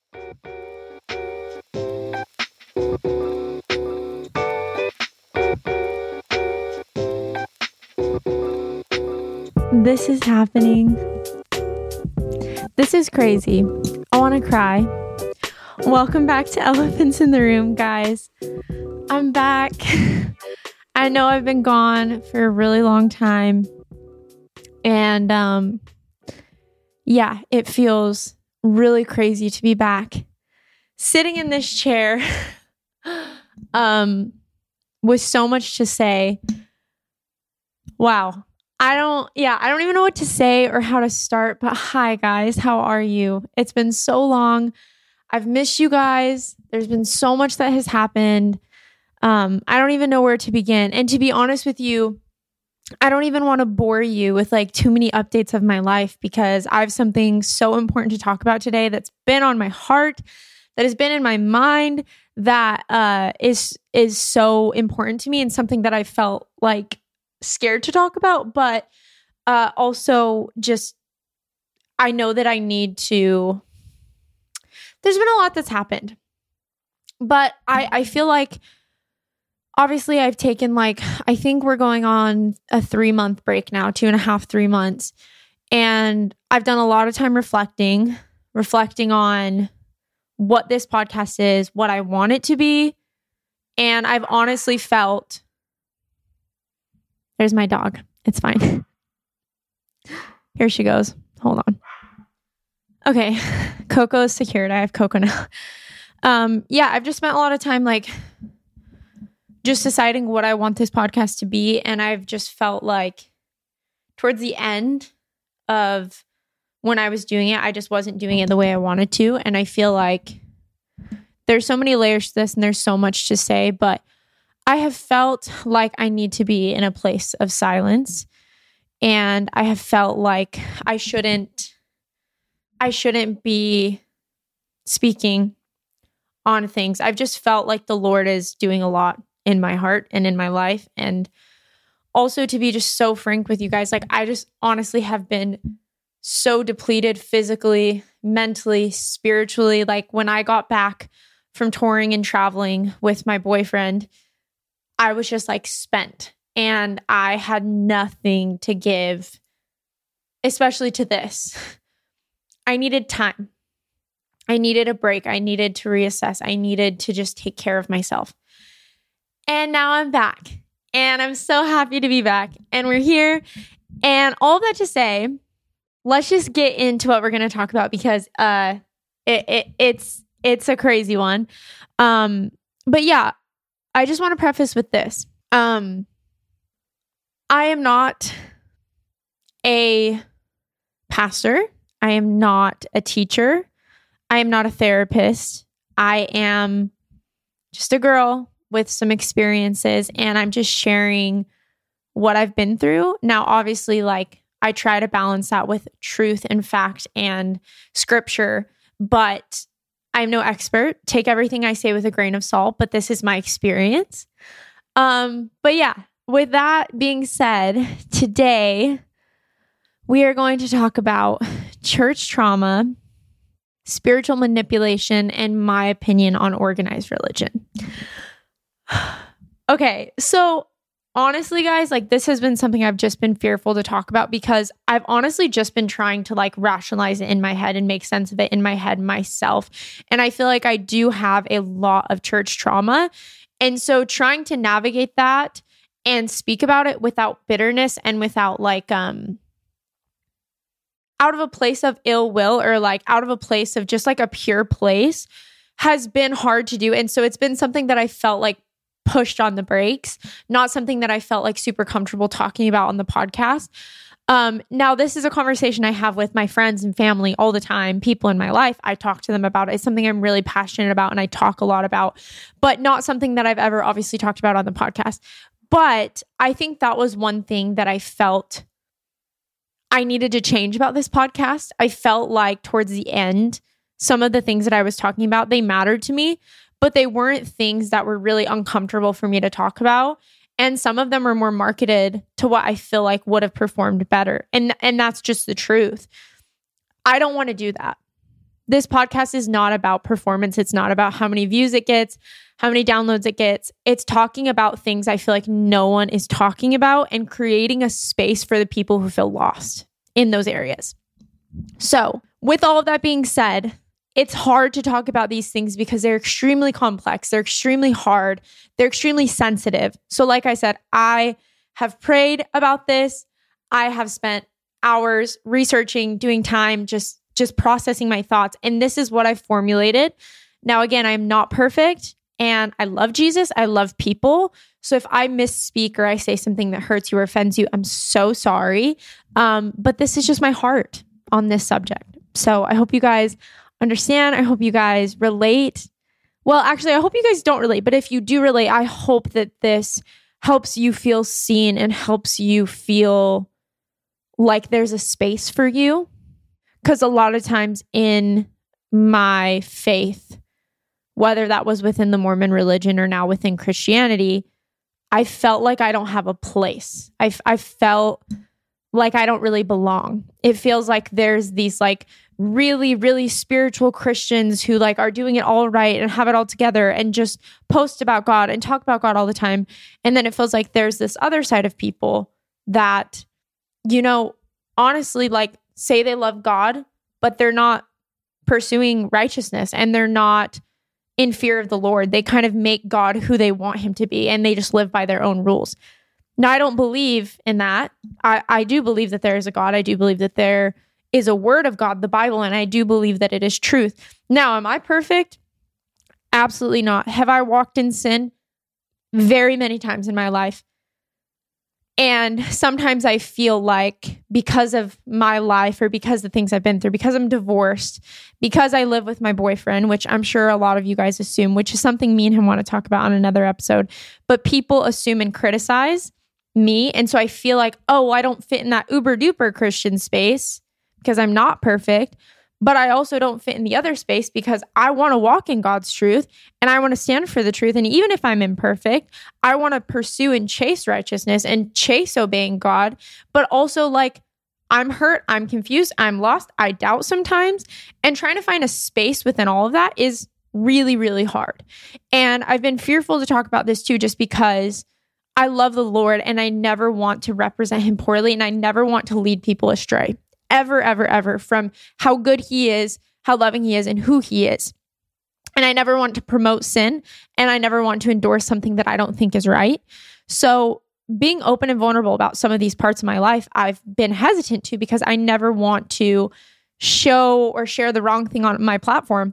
This is happening. This is crazy. I want to cry. Welcome back to Elephants in the Room, guys. I'm back. I know I've been gone for a really long time. And yeah, it feels really crazy to be back. Sitting in this chair with so much to say. Wow. I don't even know what to say or how to start, but hi guys, how are you? It's been so long. I've missed you guys. There's been so much that has happened. I don't even know where to begin. And to be honest with you, I don't even want to bore you with like too many updates of my life because I have something so important to talk about today that's been on my heart, that has been in my mind, that is so important to me and something that I felt like scared to talk about, but also just I know that I need to. There's been a lot that's happened, but I feel like obviously I've taken I think we're going on a 3-month break now, 2.5, 3 months, and I've done a lot of time reflecting on what this podcast is, what I want it to be, and I've honestly felt. There's my dog. It's fine. Here she goes. Hold on. Okay. Coco is secured. I have Coco now. Yeah, I've just spent a lot of time just deciding what I want this podcast to be. And I've just felt like towards the end of when I was doing it, I just wasn't doing it the way I wanted to. And I feel like there's so many layers to this and there's so much to say, but I have felt like I need to be in a place of silence, and I have felt like I shouldn't be speaking on things. I've just felt like the Lord is doing a lot in my heart and in my life, and also to be just so frank with you guys, I just honestly have been so depleted physically, mentally, spiritually. When I got back from touring and traveling with my boyfriend, I was just spent and I had nothing to give, especially to this. I needed time. I needed a break. I needed to reassess. I needed to just take care of myself. And now I'm back and I'm so happy to be back and we're here. And all that to say, let's just get into what we're going to talk about because it's a crazy one. But yeah, I just want to preface with this. I am not a pastor. I am not a teacher. I am not a therapist. I am just a girl with some experiences and I'm just sharing what I've been through. Now, obviously, I try to balance that with truth and fact and scripture, but I'm no expert. Take everything I say with a grain of salt, but this is my experience. But yeah, with that being said, today we are going to talk about church trauma, spiritual manipulation, and my opinion on organized religion. Okay, so honestly, guys, this has been something I've just been fearful to talk about because I've honestly just been trying to rationalize it in my head and make sense of it in my head myself. And I feel like I do have a lot of church trauma. And so trying to navigate that and speak about it without bitterness and without out of a place of ill will or out of a place of just a pure place has been hard to do. And so it's been something that I felt pushed on the brakes, not something that I felt super comfortable talking about on the podcast. Now, this is a conversation I have with my friends and family all the time, people in my life. I talk to them about it. It's something I'm really passionate about and I talk a lot about, but not something that I've ever obviously talked about on the podcast. But I think that was one thing that I felt I needed to change about this podcast. I felt like towards the end, some of the things that I was talking about, they mattered to me, but they weren't things that were really uncomfortable for me to talk about. And some of them are more marketed to what I feel like would have performed better. And that's just the truth. I don't want to do that. This podcast is not about performance. It's not about how many views it gets, how many downloads it gets. It's talking about things I feel like no one is talking about and creating a space for the people who feel lost in those areas. So with all of that being said, it's hard to talk about these things because they're extremely complex. They're extremely hard. They're extremely sensitive. So like I said, I have prayed about this. I have spent hours researching, doing time, just processing my thoughts. And this is what I've formulated. Now, again, I'm not perfect and I love Jesus. I love people. So if I misspeak or I say something that hurts you or offends you, I'm so sorry. But this is just my heart on this subject. So I hope you guys understand. I hope you guys relate. Well, actually, I hope you guys don't relate. But if you do relate, I hope that this helps you feel seen and helps you feel like there's a space for you. Because a lot of times in my faith, whether that was within the Mormon religion or now within Christianity, I felt like I don't have a place. I felt like I don't really belong. It feels like there's these like really, really spiritual Christians who like are doing it all right and have it all together and just post about God and talk about God all the time. And then it feels like there's this other side of people that, you know, honestly, like say they love God, but they're not pursuing righteousness and they're not in fear of the Lord. They kind of make God who they want him to be and they just live by their own rules. Now, I don't believe in that. I do believe that there is a God. I do believe that there is a word of God, the Bible, and I do believe that it is truth. Now, am I perfect? Absolutely not. Have I walked in sin? Very many times in my life. And sometimes I feel like because of my life or because of the things I've been through, because I'm divorced, because I live with my boyfriend, which I'm sure a lot of you guys assume, which is something me and him want to talk about on another episode, but people assume and criticize me. And so I feel like, oh, I don't fit in that uber duper Christian space because I'm not perfect. But I also don't fit in the other space because I want to walk in God's truth and I want to stand for the truth. And even if I'm imperfect, I want to pursue and chase righteousness and chase obeying God. But also like I'm hurt, I'm confused, I'm lost, I doubt sometimes. And trying to find a space within all of that is really, really hard. And I've been fearful to talk about this too, just because I love the Lord and I never want to represent him poorly and I never want to lead people astray. Ever, ever, ever from how good he is, how loving he is, and who he is. And I never want to promote sin, and I never want to endorse something that I don't think is right. So being open and vulnerable about some of these parts of my life, I've been hesitant to because I never want to show or share the wrong thing on my platform.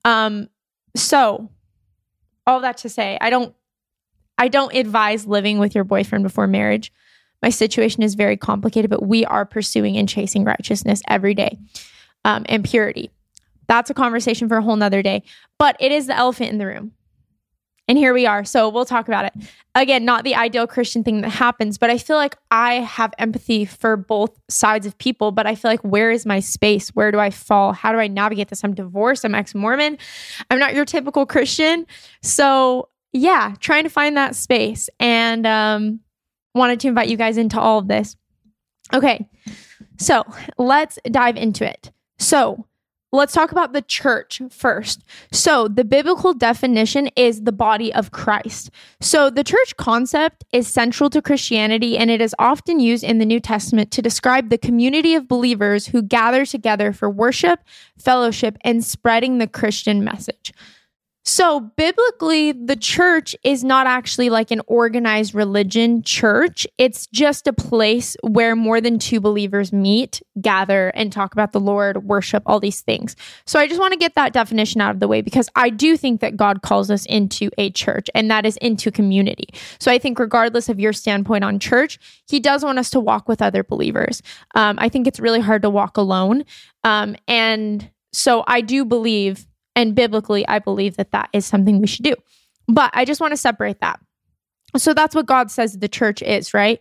So all that to say, I don't advise living with your boyfriend before marriage. My situation is very complicated, but we are pursuing and chasing righteousness every day and purity. That's a conversation for a whole nother day, but it is the elephant in the room. And here we are. So we'll talk about it. Again, not the ideal Christian thing that happens, but I feel like I have empathy for both sides of people, but I feel like where is my space? Where do I fall? How do I navigate this? I'm divorced. I'm ex-Mormon. I'm not your typical Christian. So yeah, trying to find that space and wanted to invite you guys into all of this. Okay, so let's dive into it. So let's talk about the church first. So the biblical definition is the body of Christ. So the church concept is central to Christianity, and it is often used in the New Testament to describe the community of believers who gather together for worship, fellowship, and spreading the Christian message. So biblically, the church is not actually like an organized religion church. It's just a place where more than two believers meet, gather, and talk about the Lord, worship, all these things. So I just want to get that definition out of the way because I do think that God calls us into a church, and that is into community. So I think regardless of your standpoint on church, he does want us to walk with other believers. I think it's really hard to walk alone. And so I do believe, and biblically, I believe that that is something we should do. But I just want to separate that. So that's what God says the church is, right?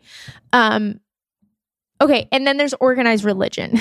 Okay, and then there's organized religion.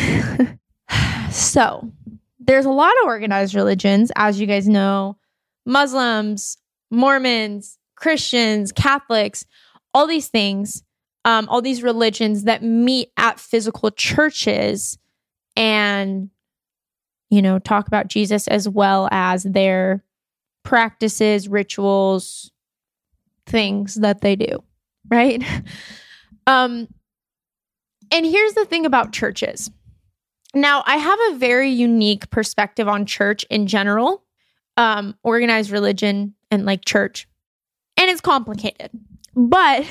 So there's a lot of organized religions, as you guys know. Muslims, Mormons, Christians, Catholics, all these things, all these religions that meet at physical churches and talk about Jesus as well as their practices, rituals, things that they do, right? And here's the thing about churches. Now, I have a very unique perspective on church in general, organized religion and like church, and it's complicated. But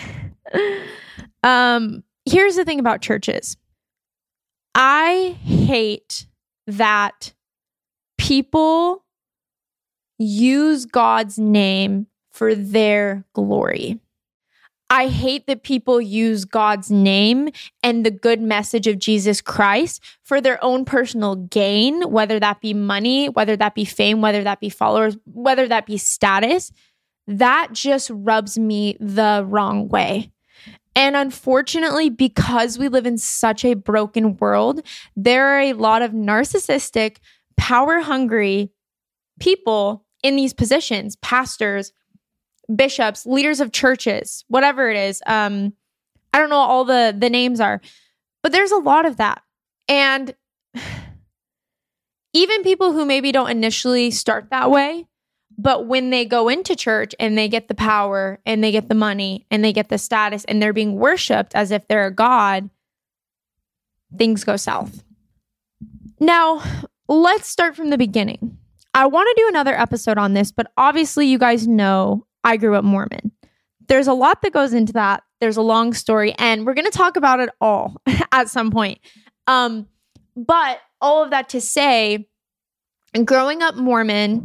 here's the thing about churches. I hate that people use God's name for their glory. I hate that people use God's name and the good message of Jesus Christ for their own personal gain, whether that be money, whether that be fame, whether that be followers, whether that be status. That just rubs me the wrong way. And unfortunately, because we live in such a broken world, there are a lot of narcissistic, power-hungry people in these positions, pastors, bishops, leaders of churches, whatever it is. I don't know what all the names are, but there's a lot of that. And even people who maybe don't initially start that way, but when they go into church and they get the power and they get the money and they get the status and they're being worshiped as if they're a god, things go south. Now, let's start from the beginning. I want to do another episode on this, but obviously you guys know I grew up Mormon. There's a lot that goes into that. There's a long story, and we're going to talk about it all at some point. But all of that to say, growing up Mormon,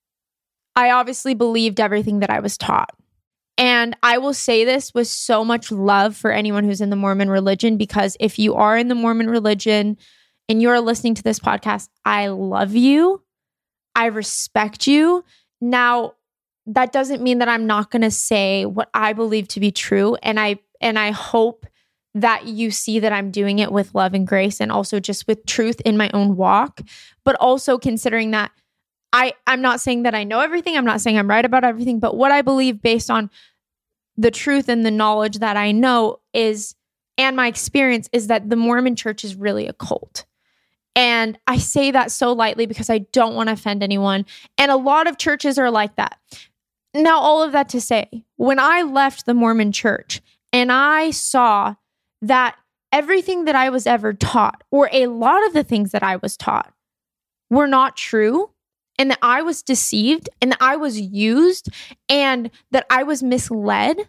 I obviously believed everything that I was taught. And I will say this with so much love for anyone who's in the Mormon religion, because if you are in the Mormon religion and you're listening to this podcast, I love you. I respect you. Now, that doesn't mean that I'm not going to say what I believe to be true. And I hope that you see that I'm doing it with love and grace and also just with truth in my own walk, but also considering that I'm not saying that I know everything. I'm not saying I'm right about everything, but what I believe based on the truth and the knowledge that I know is, and my experience is that the Mormon church is really a cult. And I say that so lightly because I don't want to offend anyone. And a lot of churches are like that. Now, all of that to say, when I left the Mormon church and I saw that everything that I was ever taught, or a lot of the things that I was taught, were not true, and that I was deceived, and that I was used, and that I was misled,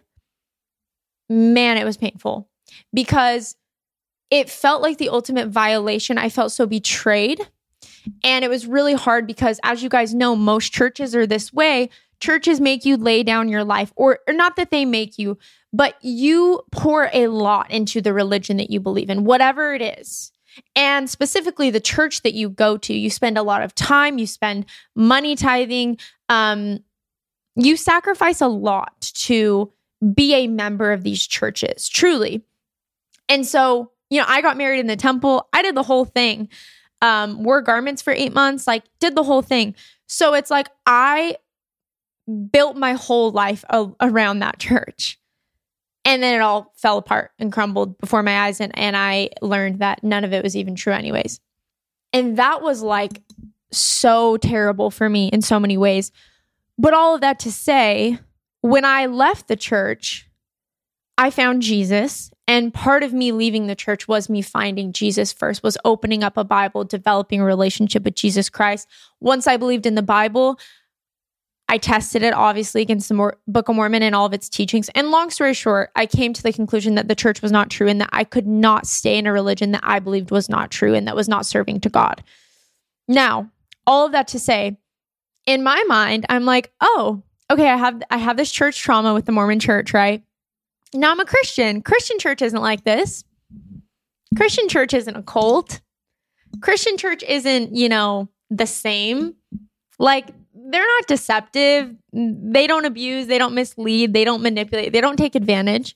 man, it was painful because it felt like the ultimate violation. I felt so betrayed. And it was really hard because, as you guys know, most churches are this way. Churches make you lay down your life, or not that they make you, but you pour a lot into the religion that you believe in, whatever it is. And specifically the church that you go to, you spend a lot of time, you spend money tithing, you sacrifice a lot to be a member of these churches, truly. And so, I got married in the temple. I did the whole thing. Wore garments for 8 months, did the whole thing. So it's like I built my whole life around that church. And then it all fell apart and crumbled before my eyes. And I learned that none of it was even true anyways. And that was so terrible for me in so many ways. But all of that to say, when I left the church, I found Jesus. And part of me leaving the church was me finding Jesus first, was opening up a Bible, developing a relationship with Jesus Christ. Once I believed in the Bible, I tested it obviously against the Book of Mormon and all of its teachings. And long story short, I came to the conclusion that the church was not true and that I could not stay in a religion that I believed was not true and that was not serving to God. Now, all of that to say, in my mind, I'm like, oh, okay, I have this church trauma with the Mormon church, right? Now I'm a Christian. Christian church isn't like this. Christian church isn't a cult. Christian church isn't, the same. They're not deceptive. They don't abuse. They don't mislead. They don't manipulate. They don't take advantage.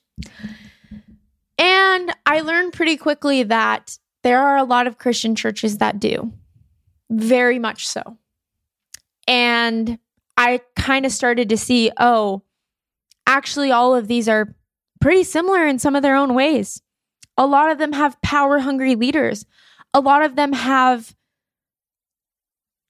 And I learned pretty quickly that there are a lot of Christian churches that do. Very much so. And I kind of started to see, actually all of these are pretty similar in some of their own ways. A lot of them have power-hungry leaders. A lot of them have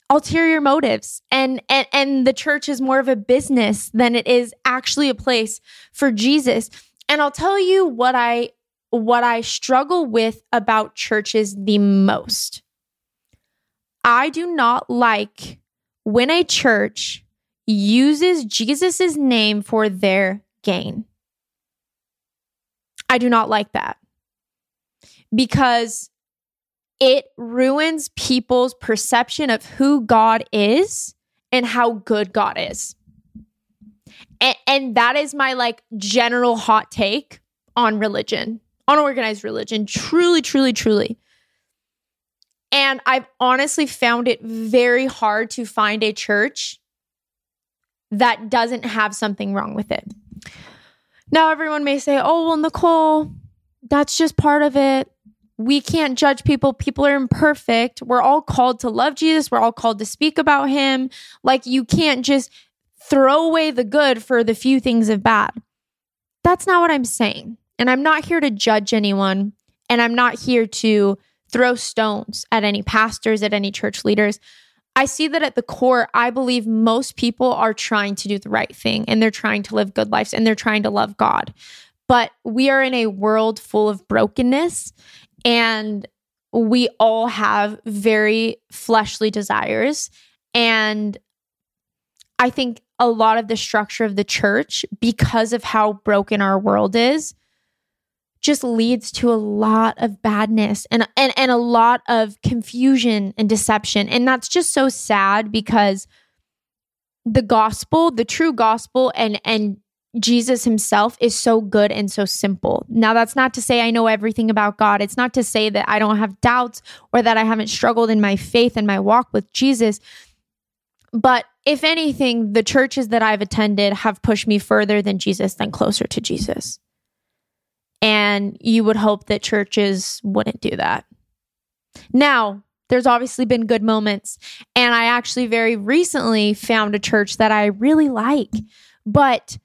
ulterior motives. And the church is more of a business than it is actually a place for Jesus. And I'll tell you what I struggle with about churches the most. I do not like when a church uses Jesus's name for their gain. I do not like that because it ruins people's perception of who God is and how good God is. And that is my like general hot take on religion, on organized religion. Truly, truly, truly. And I've honestly found it very hard to find a church that doesn't have something wrong with it. Now, everyone may say, oh, well, Nicole, that's just part of it. We can't judge people. People are imperfect. We're all called to love Jesus. We're all called to speak about him. Like, you can't just throw away the good for the few things of bad. That's not what I'm saying. And I'm not here to judge anyone. And I'm not here to throw stones at any pastors, at any church leaders. I see that at the core, I believe most people are trying to do the right thing and they're trying to live good lives and they're trying to love God. But we are in a world full of brokenness and we all have very fleshly desires. And I think a lot of the structure of the church, because of how broken our world is, just leads to a lot of badness and a lot of confusion and deception. And that's just so sad because the gospel, the true gospel and Jesus himself is so good and so simple. Now, that's not to say I know everything about God. It's not to say that I don't have doubts or that I haven't struggled in my faith and my walk with Jesus. But if anything, the churches that I've attended have pushed me further than Jesus than closer to Jesus. And you would hope that churches wouldn't do that. Now, there's obviously been good moments. And I actually very recently found a church that I really like. But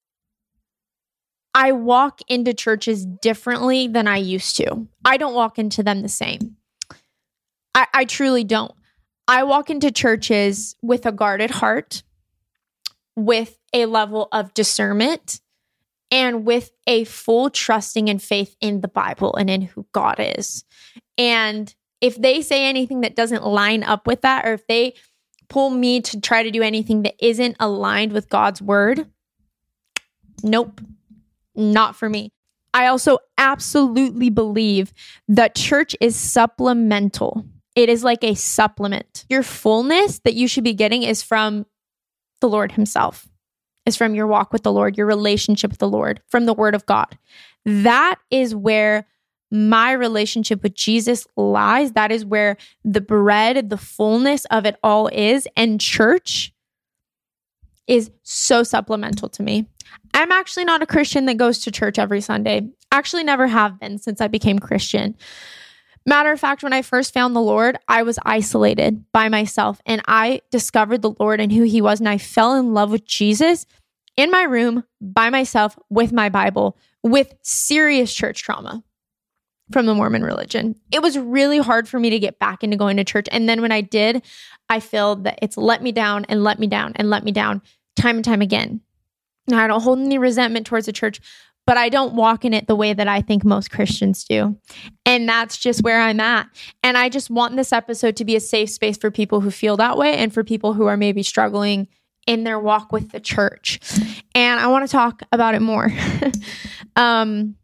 I walk into churches differently than I used to. I don't walk into them the same. I truly don't. I walk into churches with a guarded heart, with a level of discernment, and with a full trusting and faith in the Bible and in who God is. And if they say anything that doesn't line up with that, or if they pull me to try to do anything that isn't aligned with God's word, nope, not for me. I also absolutely believe that church is supplemental. It is like a supplement. Your fullness that you should be getting is from the Lord himself. Is from your walk with the Lord, your relationship with the Lord, from the word of God. That is where my relationship with Jesus lies. That is where the bread, the fullness of it all is. And church is so supplemental to me. I'm actually not a Christian that goes to church every Sunday. Actually never have been since I became Christian. Matter of fact, when I first found the Lord, I was isolated by myself and I discovered the Lord and who he was. And I fell in love with Jesus in my room by myself with my Bible, with serious church trauma from the Mormon religion. It was really hard for me to get back into going to church. And then when I did, I feel that it's let me down and let me down and let me down time and time again. Now, I don't hold any resentment towards the church, but I don't walk in it the way that I think most Christians do. And that's just where I'm at. And I just want this episode to be a safe space for people who feel that way and for people who are maybe struggling in their walk with the church. And I want to talk about it more. And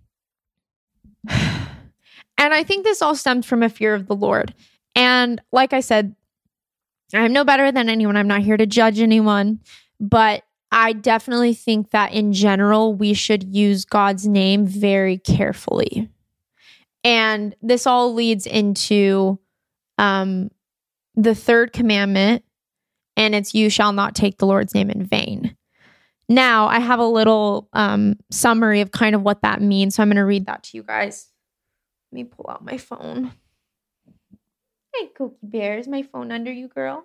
I think this all stems from a fear of the Lord. And like I said, I'm no better than anyone. I'm not here to judge anyone, but I definitely think that in general, we should use God's name very carefully. And this all leads into the third commandment, and it's you shall not take the Lord's name in vain. Now, I have a little summary of kind of what that means, so I'm going to read that to you guys. Let me pull out my phone. Hey, Cookie Bear, is my phone under you, girl?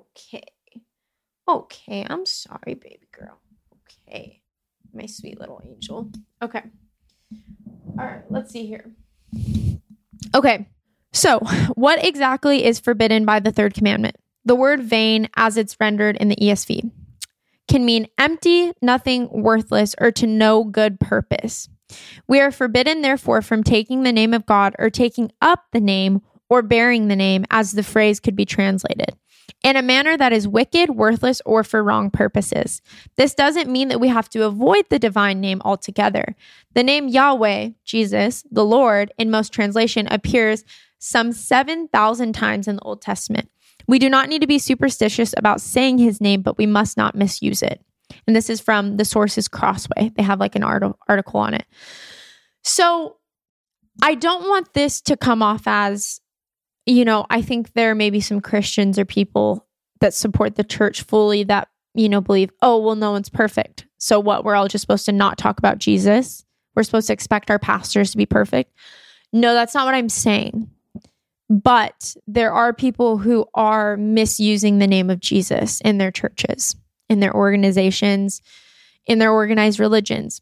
Okay, I'm sorry, baby girl. Okay, my sweet little angel. Okay. All right, let's see here. Okay, so what exactly is forbidden by the third commandment? The word vain, as it's rendered in the ESV, can mean empty, nothing, worthless, or to no good purpose. We are forbidden, therefore, from taking the name of God or taking up the name or bearing the name, as the phrase could be translated, in a manner that is wicked, worthless, or for wrong purposes. This doesn't mean that we have to avoid the divine name altogether. The name Yahweh, Jesus, the Lord, in most translation, appears some 7,000 times in the Old Testament. We do not need to be superstitious about saying his name, but we must not misuse it. And this is from the Sources Crossway. They have like an article on it. So I don't want this to come off as, I think there may be some Christians or people that support the church fully that, believe, oh, well, no one's perfect. So what? We're all just supposed to not talk about Jesus. We're supposed to expect our pastors to be perfect. No, that's not what I'm saying. But there are people who are misusing the name of Jesus in their churches, in their organizations, in their organized religions.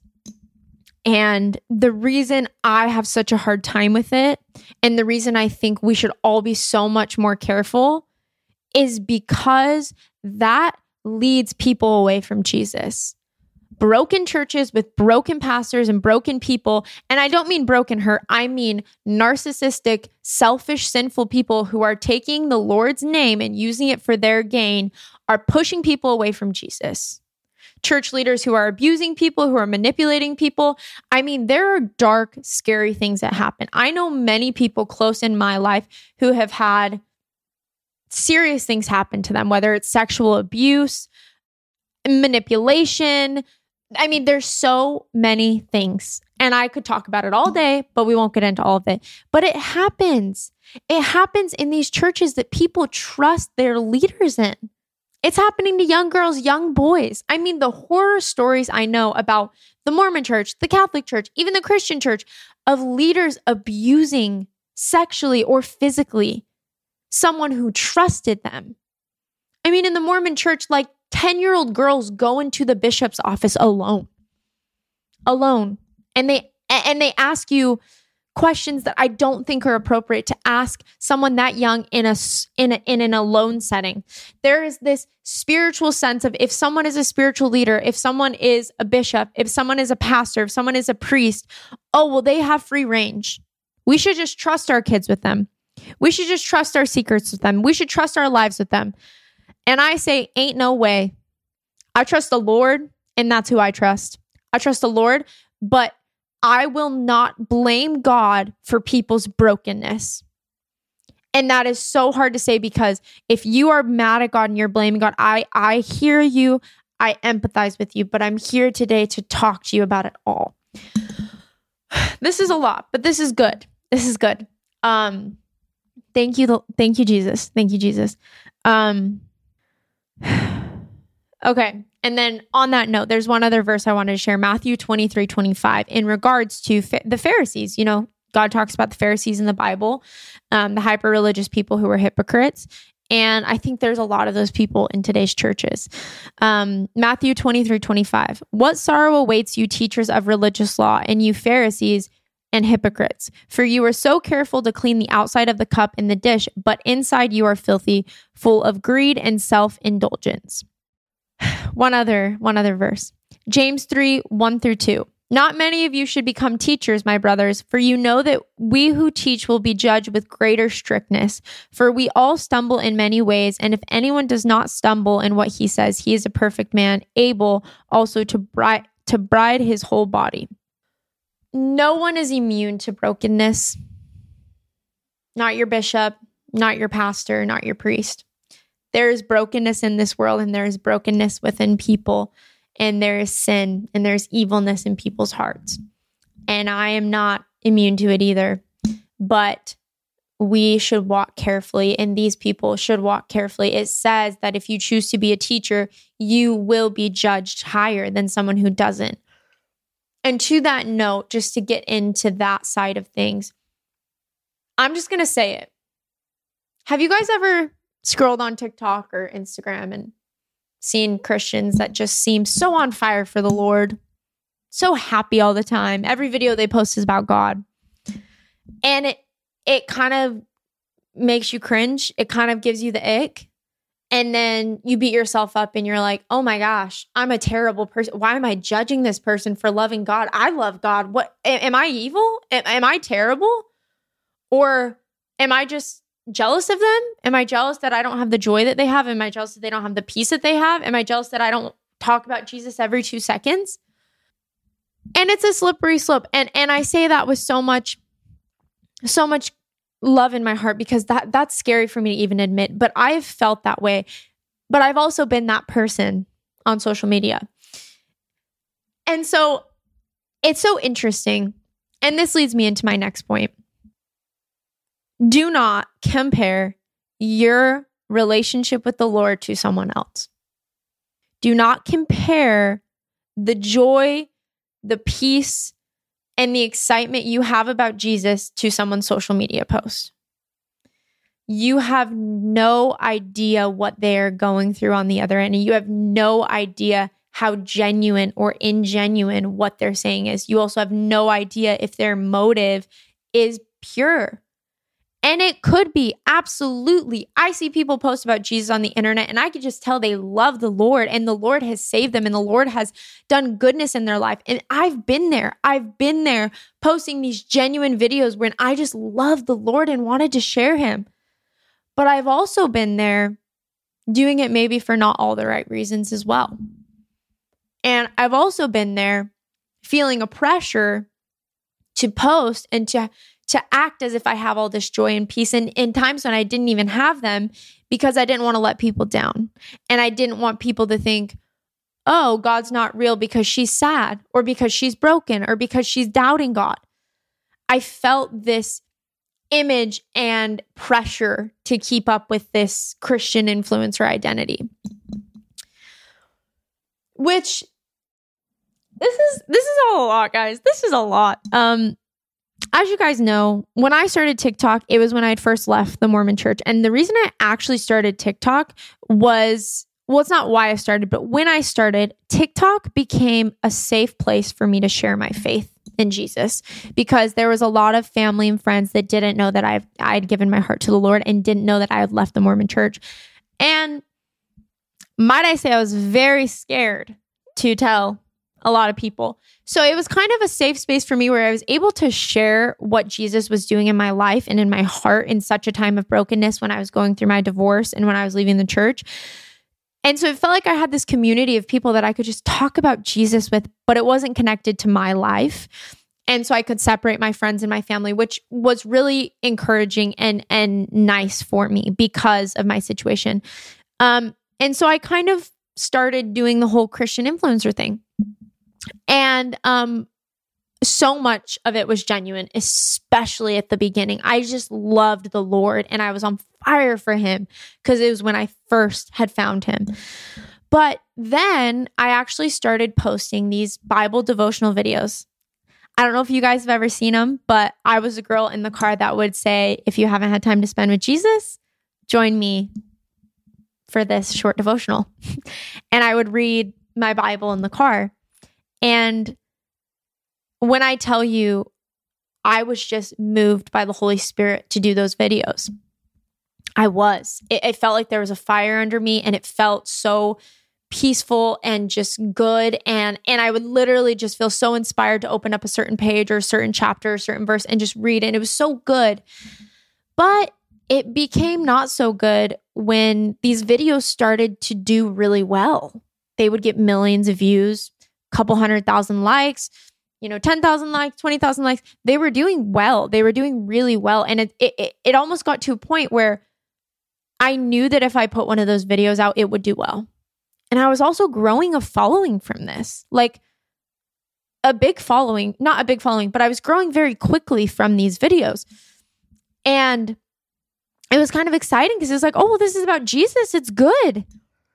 And the reason I have such a hard time with it, and the reason I think we should all be so much more careful, is because that leads people away from Jesus. Broken churches with broken pastors and broken people, and I don't mean broken hurt, I mean narcissistic, selfish, sinful people who are taking the Lord's name and using it for their gain, are pushing people away from Jesus. Church leaders who are abusing people, who are manipulating people. I mean, there are dark, scary things that happen. I know many people close in my life who have had serious things happen to them, whether it's sexual abuse, manipulation. I mean, there's so many things, and I could talk about it all day, but we won't get into all of it. But it happens. It happens in these churches that people trust their leaders in. It's happening to young girls, young boys. I mean, the horror stories I know about the Mormon church, the Catholic church, even the Christian church, of leaders abusing sexually or physically someone who trusted them. I mean, in the Mormon church, like 10-year-old girls go into the bishop's office alone. And they ask you questions that I don't think are appropriate to ask someone that young in an alone setting. There is this spiritual sense of, if someone is a spiritual leader, if someone is a bishop, if someone is a pastor, if someone is a priest, oh, well, they have free range. We should just trust our kids with them. We should just trust our secrets with them. We should trust our lives with them. And I say, ain't no way. I trust the Lord, and that's who I trust. I trust the Lord, but I will not blame God for people's brokenness. And that is so hard to say, because if you are mad at God and you're blaming God, I hear you, I empathize with you, but I'm here today to talk to you about it all. This is a lot, but this is good. This is good. Thank you, Jesus. Thank you, Jesus. Okay. And then on that note, there's one other verse I wanted to share, Matthew 23:25, in regards to the Pharisees. God talks about the Pharisees in the Bible, the hyper-religious people who were hypocrites. And I think there's a lot of those people in today's churches. Matthew 23:25, what sorrow awaits you, teachers of religious law, and you Pharisees and hypocrites, for you are so careful to clean the outside of the cup and the dish, but inside you are filthy, full of greed and self-indulgence. One other verse, James 3:1-2. Not many of you should become teachers, my brothers, for you know that we who teach will be judged with greater strictness. For we all stumble in many ways, and if anyone does not stumble in what he says, he is a perfect man, able also to bride his whole body. No one is immune to brokenness. Not your bishop, not your pastor, not your priest. There is brokenness in this world, and there is brokenness within people, and there is sin, and there's evilness in people's hearts. And I am not immune to it either, but we should walk carefully, and these people should walk carefully. It says that if you choose to be a teacher, you will be judged higher than someone who doesn't. And to that note, just to get into that side of things, I'm just going to say it. Have you guys ever scrolled on TikTok or Instagram and seen Christians that just seem so on fire for the Lord, so happy all the time? Every video they post is about God. And it kind of makes you cringe. It kind of gives you the ick. And then you beat yourself up and you're like, oh my gosh, I'm a terrible person. Why am I judging this person for loving God? I love God. What, am I evil? Am I terrible? Or am I just jealous of them? Am I jealous that I don't have the joy that they have? Am I jealous that they don't have the peace that they have? Am I jealous that I don't talk about Jesus every 2 seconds? And it's a slippery slope. And I say that with so much love in my heart, because that's scary for me to even admit, but I've felt that way. But I've also been that person on social media. And so it's so interesting. And this leads me into my next point. Do not compare your relationship with the Lord to someone else. Do not compare the joy, the peace, and the excitement you have about Jesus to someone's social media post. You have no idea what they're going through on the other end. And you have no idea how genuine or ingenuine what they're saying is. You also have no idea if their motive is pure. And it could be, absolutely. I see people post about Jesus on the internet and I could just tell they love the Lord and the Lord has saved them and the Lord has done goodness in their life. And I've been there. I've been there posting these genuine videos when I just loved the Lord and wanted to share him. But I've also been there doing it maybe for not all the right reasons as well. And I've also been there feeling a pressure to post and to act as if I have all this joy and peace, and in times when I didn't even have them, because I didn't want to let people down. And I didn't want people to think, oh, God's not real because she's sad, or because she's broken, or because she's doubting God. I felt this image and pressure to keep up with this Christian influencer identity. Which, this is all a lot, guys. This is a lot. As you guys know, when I started TikTok, it was when I had first left the Mormon church. And the reason I actually started TikTok was, well, it's not why I started, but when I started, TikTok became a safe place for me to share my faith in Jesus, because there was a lot of family and friends that didn't know that I had given my heart to the Lord and didn't know that I had left the Mormon church. And might I say, I was very scared to tell a lot of people. So it was kind of a safe space for me where I was able to share what Jesus was doing in my life and in my heart in such a time of brokenness when I was going through my divorce and when I was leaving the church. And so it felt like I had this community of people that I could just talk about Jesus with, but it wasn't connected to my life. And so I could separate my friends and my family, which was really encouraging and nice for me because of my situation. And so I kind of started doing the whole Christian influencer thing. And so much of it was genuine, especially at the beginning. I just loved the Lord and I was on fire for him because it was when I first had found him. But then I actually started posting these Bible devotional videos. I don't know if you guys have ever seen them, but I was a girl in the car that would say, if you haven't had time to spend with Jesus, join me for this short devotional. And I would read my Bible in the car. And when I tell you, I was just moved by the Holy Spirit to do those videos. I was. It felt like there was a fire under me and it felt so peaceful and just good. And I would literally just feel so inspired to open up a certain page or a certain chapter or a certain verse and just read it. And it was so good. But it became not so good when these videos started to do really well. They would get millions of views, couple 100,000 likes, 10,000 likes, 20,000 likes. They were doing well. They were doing really well. And it almost got to a point where I knew that if I put one of those videos out, it would do well. And I was also growing a following from this, like a big following, not a big following, but I was growing very quickly from these videos. And it was kind of exciting because it was like, oh, well, this is about Jesus. It's good.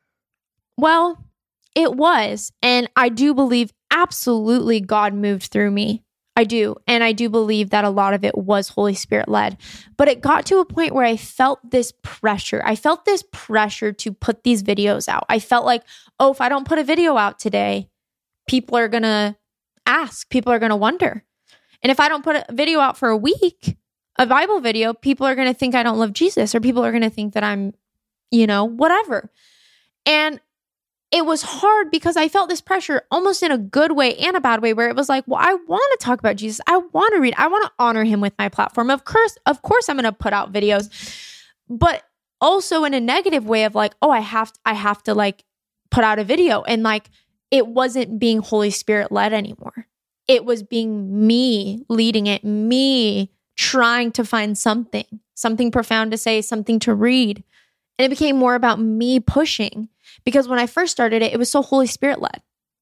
Well, it was. And I do believe absolutely God moved through me. I do. And I do believe that a lot of it was Holy Spirit led. But it got to a point where I felt this pressure. I felt this pressure to put these videos out. I felt like, oh, if I don't put a video out today, people are going to ask. People are going to wonder. And if I don't put a video out for a week, a Bible video, people are going to think I don't love Jesus, or people are going to think that I'm whatever. And it was hard because I felt this pressure almost in a good way and a bad way, where it was like, well, I want to talk about Jesus. I want to read. I want to honor him with my platform. Of course, I'm going to put out videos, but also in a negative way of like, oh, I have to like put out a video. And like, it wasn't being Holy Spirit led anymore. It was being me leading it, me trying to find something profound to say, something to read. And it became more about me pushing, because when I first started it was so Holy Spirit led.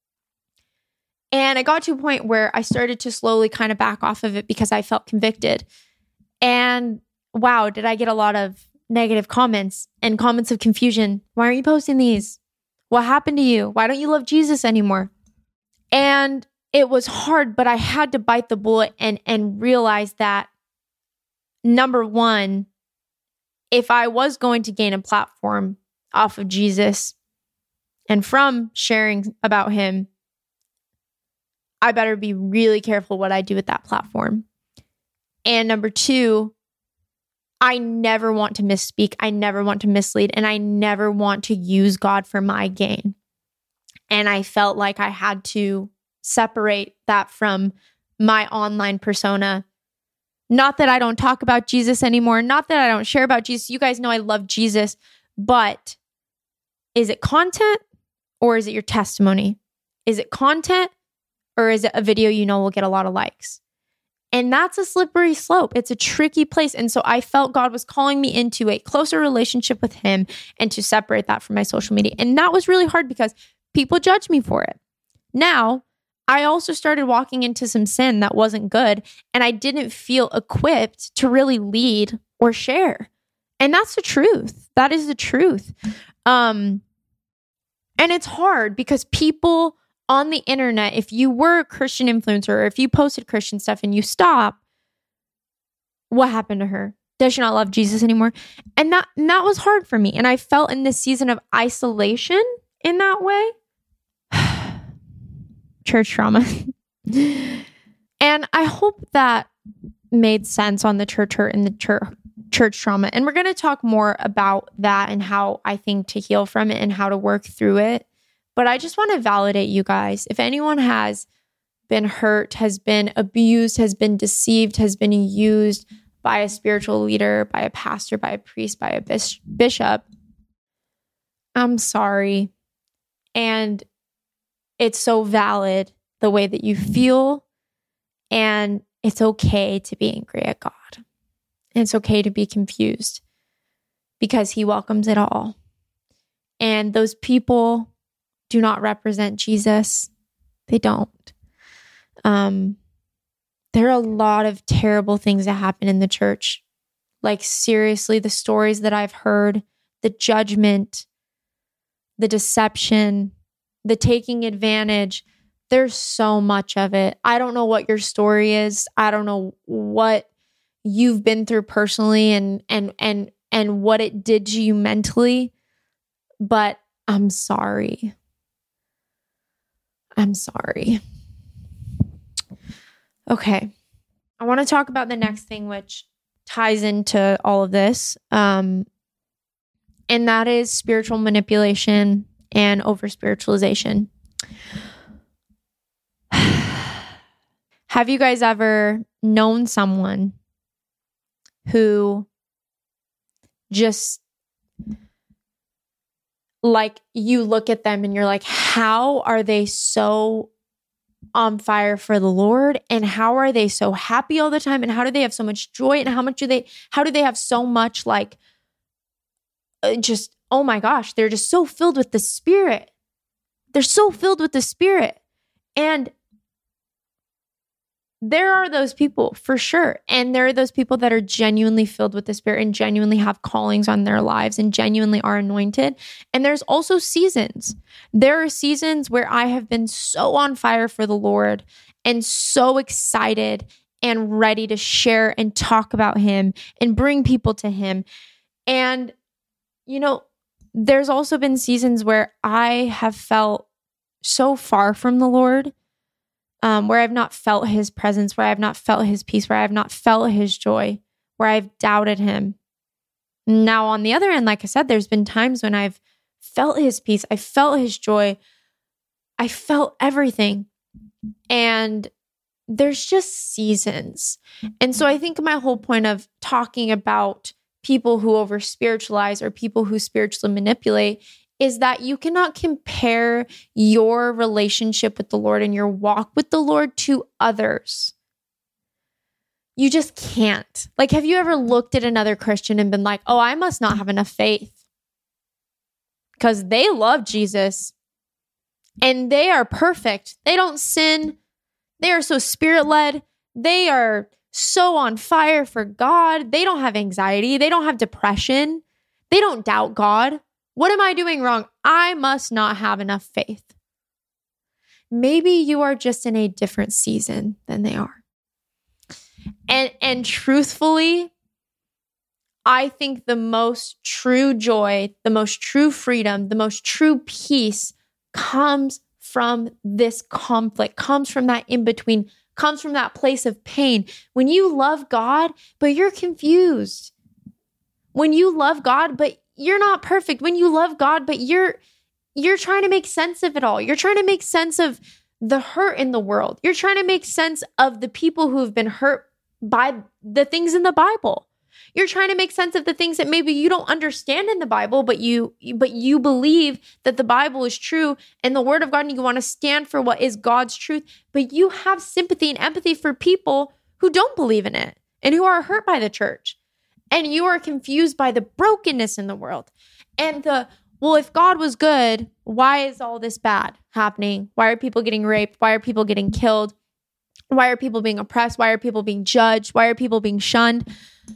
And I got to a point where I started to slowly kind of back off of it because I felt convicted. And wow, did I get a lot of negative comments and comments of confusion. Why aren't you posting these? What happened to you? Why don't you love Jesus anymore? And it was hard, but I had to bite the bullet and realize that, number one, if I was going to gain a platform off of Jesus and from sharing about him, I better be really careful what I do with that platform. And number two, I never want to misspeak. I never want to mislead. And I never want to use God for my gain. And I felt like I had to separate that from my online persona. Not that I don't talk about Jesus anymore. Not that I don't share about Jesus. You guys know I love Jesus. But is it content or is it your testimony? Is it content or is it a video will get a lot of likes? And that's a slippery slope. It's a tricky place. And so I felt God was calling me into a closer relationship with him and to separate that from my social media. And that was really hard because people judge me for it. Now, I also started walking into some sin that wasn't good, and I didn't feel equipped to really lead or share. And that's the truth. That is the truth. And it's hard because people on the internet, if you were a Christian influencer or if you posted Christian stuff and you stop, what happened to her? Does she not love Jesus anymore? And that was hard for me. And I felt in this season of isolation in that way. Church trauma. And I hope that made sense on the church hurt and the church trauma. And we're going to talk more about that and how I think to heal from it and how to work through it. But I just want to validate you guys. If anyone has been hurt, has been abused, has been deceived, has been used by a spiritual leader, by a pastor, by a priest, by a bishop, I'm sorry. And it's so valid the way that you feel. And it's okay to be angry at God. And it's okay to be confused because he welcomes it all. And those people do not represent Jesus. They don't. There are a lot of terrible things that happen in the church. Like seriously, the stories that I've heard, the judgment, the deception, the taking advantage, there's so much of it. I don't know what your story is. I don't know what you've been through personally and what it did to you mentally, but I'm sorry. I'm sorry. Okay. I want to talk about the next thing, which ties into all of this. And that is spiritual manipulation and over-spiritualization. Have you guys ever known someone who just, like, you look at them and you're like, how are they so on fire for the Lord? And how are they so happy all the time? And how do they have so much joy? And how do they have so much like, just, oh my gosh, they're just so filled with the Spirit. They're so filled with the Spirit. And there are those people for sure. And there are those people that are genuinely filled with the Spirit and genuinely have callings on their lives and genuinely are anointed. And there's also seasons. There are seasons where I have been so on fire for the Lord and so excited and ready to share and talk about him and bring people to him. And, there's also been seasons where I have felt so far from the Lord, where I've not felt his presence, where I've not felt his peace, where I've not felt his joy, where I've doubted him. Now, on the other end, like I said, there's been times when I've felt his peace. I felt his joy. I felt everything. And there's just seasons. And so I think my whole point of talking about people who over spiritualize or people who spiritually manipulate is that you cannot compare your relationship with the Lord and your walk with the Lord to others. You just can't. Like, have you ever looked at another Christian and been like, oh, I must not have enough faith because they love Jesus and they are perfect. They don't sin. They are so spirit-led. They are so on fire for God. They don't have anxiety. They don't have depression. They don't doubt God. What am I doing wrong? I must not have enough faith. Maybe you are just in a different season than they are. And truthfully, I think the most true joy, the most true freedom, the most true peace comes from this conflict, comes from that in-between, comes from that place of pain. When you love God, but you're confused. When you love God, but you're not perfect. When you love God, but you're trying to make sense of it all. You're trying to make sense of the hurt in the world. You're trying to make sense of the people who have been hurt by the things in the Bible. You're trying to make sense of the things that maybe you don't understand in the Bible, but you believe that the Bible is true and the Word of God, and you want to stand for what is God's truth, but you have sympathy and empathy for people who don't believe in it and who are hurt by the church. And you are confused by the brokenness in the world. And well, if God was good, why is all this bad happening? Why are people getting raped? Why are people getting killed? Why are people being oppressed? Why are people being judged? Why are people being shunned?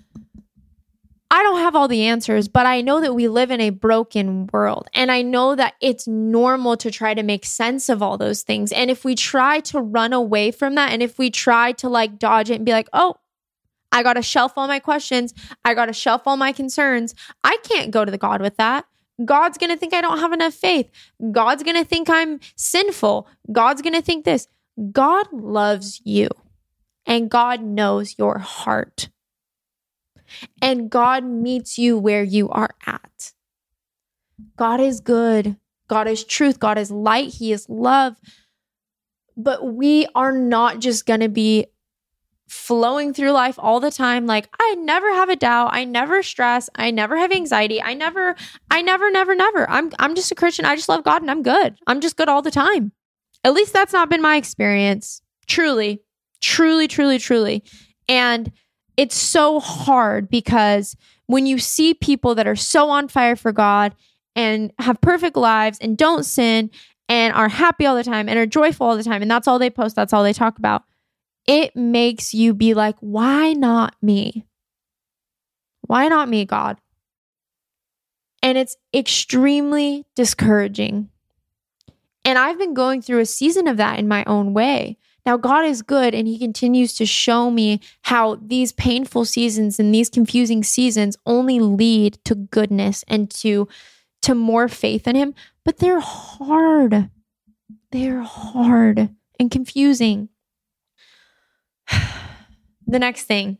I don't have all the answers, but I know that we live in a broken world. And I know that it's normal to try to make sense of all those things. And if we try to run away from that, and if we try to like dodge it and be like, oh, I got to shelf all my questions, I got to shelf all my concerns, I can't go to the God with that. God's going to think I don't have enough faith. God's going to think I'm sinful. God's going to think this. God loves you, and God knows your heart. And God meets you where you are at. God is good. God is truth. God is light. He is love. But we are not just going to be flowing through life all the time like, I never have a doubt. I never stress. I never have anxiety. I never. I'm just a Christian. I just love God and I'm good. I'm just good all the time. At least that's not been my experience. Truly. And it's so hard because when you see people that are so on fire for God and have perfect lives and don't sin and are happy all the time and are joyful all the time, and that's all they post, that's all they talk about, it makes you be like, why not me? Why not me, God? And it's extremely discouraging. And I've been going through a season of that in my own way. Now, God is good, and He continues to show me how these painful seasons and these confusing seasons only lead to goodness and to more faith in Him. But they're hard. They're hard and confusing. The next thing.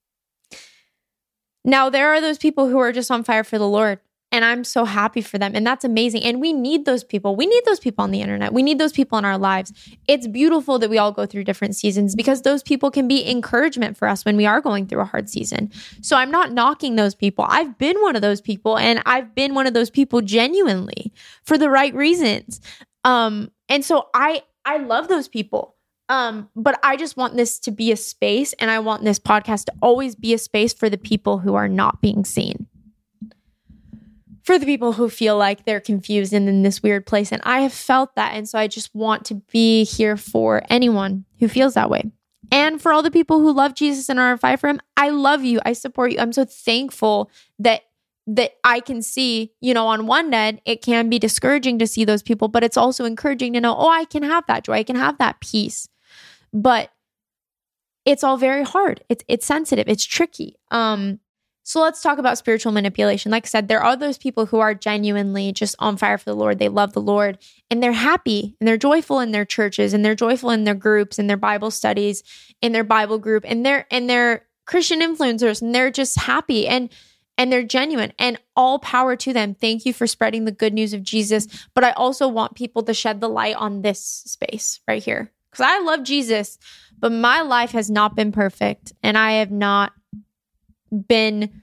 Now, there are those people who are just on fire for the Lord. And I'm so happy for them. And that's amazing. And we need those people. We need those people on the internet. We need those people in our lives. It's beautiful that we all go through different seasons because those people can be encouragement for us when we are going through a hard season. So I'm not knocking those people. I've been one of those people, and I've been one of those people genuinely for the right reasons. And so I love those people. But I just want this to be a space, and I want this podcast to always be a space for the people who are not being seen. For the people who feel like they're confused and in this weird place. And I have felt that. And so I just want to be here for anyone who feels that way. And for all the people who love Jesus and are on fire for Him, I love you. I support you. I'm so thankful that I can see, on one end, it can be discouraging to see those people, but it's also encouraging to know, I can have that joy. I can have that peace. But it's all very hard. It's sensitive. It's tricky. So let's talk about spiritual manipulation. Like I said, there are those people who are genuinely just on fire for the Lord. They love the Lord and they're happy and they're joyful in their churches and they're joyful in their groups and their Bible studies, in their Bible group, and they're Christian influencers, and they're just happy. And and they're genuine, and all power to them. Thank you for spreading the good news of Jesus. But I also want people to shed the light on this space right here, because I love Jesus, but my life has not been perfect, and I have not been,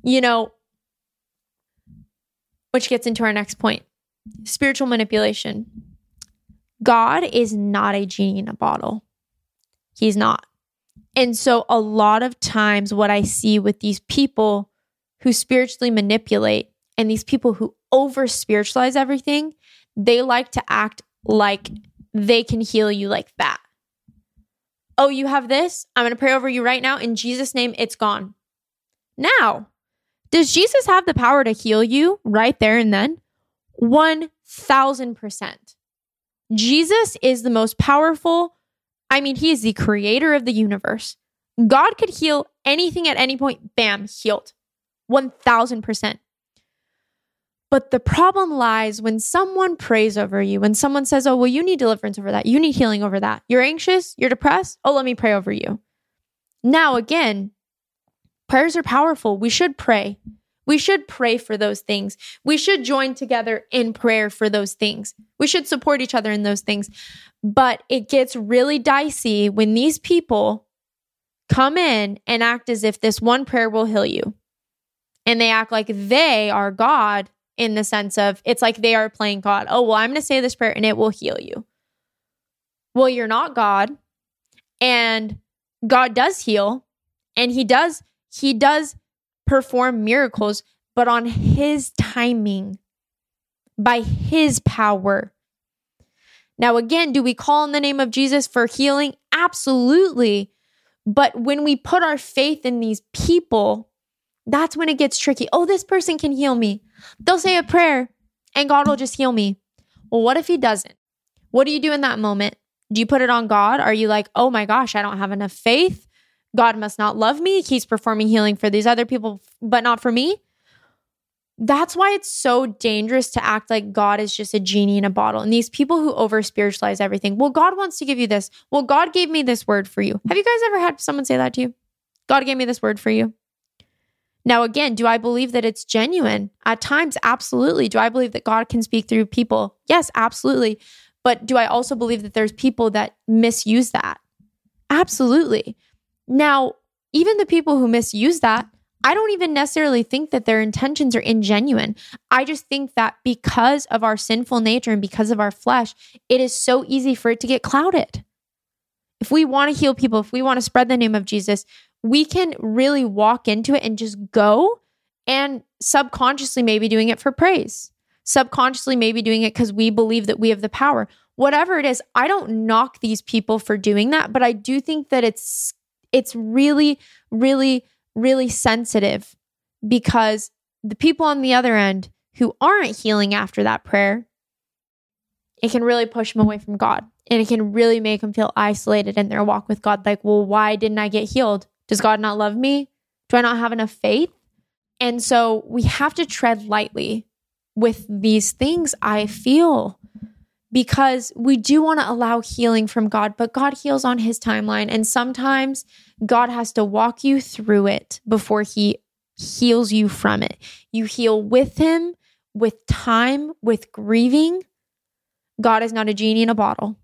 which gets into our next point, spiritual manipulation. God is not a genie in a bottle. He's not. And so a lot of times what I see with these people who spiritually manipulate and these people who over spiritualize everything, they like to act like they can heal you like that. Oh, you have this? I'm going to pray over you right now. In Jesus' name, it's gone. Now, does Jesus have the power to heal you right there and then? 1000%. Jesus is the most powerful. He is the creator of the universe. God could heal anything at any point. Bam, healed. 1000%. But the problem lies when someone prays over you, when someone says, oh, well, you need deliverance over that. You need healing over that. You're anxious, you're depressed. Oh, let me pray over you. Now, again, prayers are powerful. We should pray. We should pray for those things. We should join together in prayer for those things. We should support each other in those things. But it gets really dicey when these people come in and act as if this one prayer will heal you. And they act like they are God in the sense of, it's like they are playing God. Oh, well, I'm going to say this prayer and it will heal you. Well, you're not God. And God does heal. And he does perform miracles, but on his timing, by his power. Now, again, do we call on the name of Jesus for healing? Absolutely. But when we put our faith in these people, that's when it gets tricky. Oh, this person can heal me. They'll say a prayer and God will just heal me. Well, what if he doesn't? What do you do in that moment? Do you put it on God? Are you like, oh my gosh, I don't have enough faith. God must not love me. He's performing healing for these other people, but not for me. That's why it's so dangerous to act like God is just a genie in a bottle. And these people who over spiritualize everything. Well, God wants to give you this. Well, God gave me this word for you. Have you guys ever had someone say that to you? God gave me this word for you. Now, again, do I believe that it's genuine? At times, absolutely. Do I believe that God can speak through people? Yes, absolutely. But do I also believe that there's people that misuse that? Absolutely. Now, even the people who misuse that, I don't even necessarily think that their intentions are ingenuine. I just think that because of our sinful nature and because of our flesh, it is so easy for it to get clouded. If we want to heal people, if we want to spread the name of Jesus, we can really walk into it and just go, and subconsciously maybe doing it for praise. Subconsciously maybe doing it because we believe that we have the power. Whatever it is, I don't knock these people for doing that, but I do think that it's really, really, really sensitive, because the people on the other end who aren't healing after that prayer, it can really push them away from God, and it can really make them feel isolated in their walk with God. Like, well, why didn't I get healed? Does God not love me? Do I not have enough faith? And so we have to tread lightly with these things, I feel, because we do want to allow healing from God, but God heals on his timeline. And sometimes God has to walk you through it before he heals you from it. You heal with him, with time, with grieving. God is not a genie in a bottle.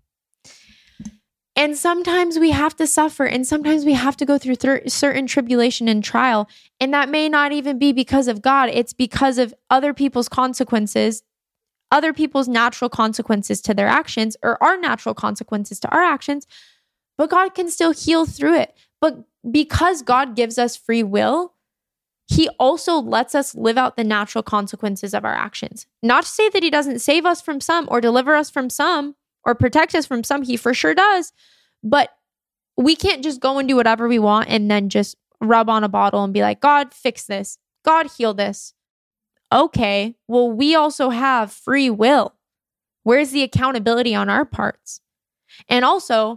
And sometimes we have to suffer, and sometimes we have to go through certain tribulation and trial. And that may not even be because of God. It's because of other people's consequences, other people's natural consequences to their actions, or our natural consequences to our actions. But God can still heal through it. But because God gives us free will, he also lets us live out the natural consequences of our actions. Not to say that he doesn't save us from some or deliver us from some or protect us from some. He for sure does. But we can't just go and do whatever we want and then just rub on a bottle and be like, God, fix this. God, heal this. Okay, well, we also have free will. Where's the accountability on our parts? And also,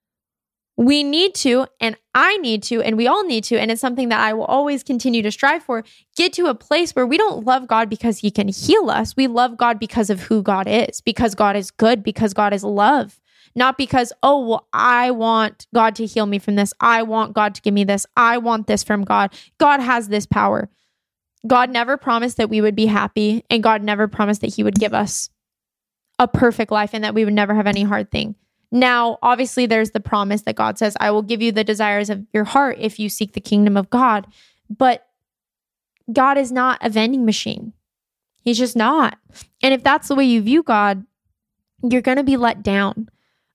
we need to, and I need to, and we all need to, and it's something that I will always continue to strive for, get to a place where we don't love God because he can heal us. We love God because of who God is, because God is good, because God is love. Not because, oh, well, I want God to heal me from this. I want God to give me this. I want this from God. God has this power. God never promised that we would be happy, and God never promised that he would give us a perfect life and that we would never have any hard thing. Now, obviously, there's the promise that God says, I will give you the desires of your heart if you seek the kingdom of God. But God is not a vending machine. He's just not. And if that's the way you view God, you're going to be let down.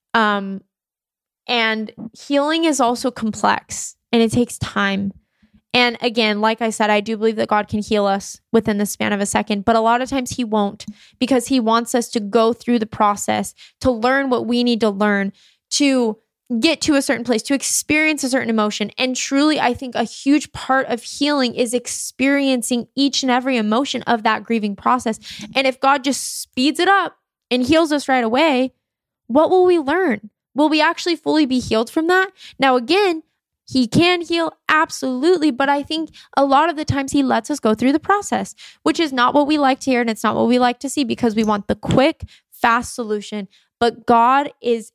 And healing is also complex, and it takes time. And again, like I said, I do believe that God can heal us within the span of a second, but a lot of times he won't, because he wants us to go through the process, to learn what we need to learn, to get to a certain place, to experience a certain emotion. And truly, I think a huge part of healing is experiencing each and every emotion of that grieving process. And if God just speeds it up and heals us right away, what will we learn? Will we actually fully be healed from that? Now, again, he can heal, absolutely. But I think a lot of the times he lets us go through the process, which is not what we like to hear. And it's not what we like to see, because we want the quick, fast solution. But God is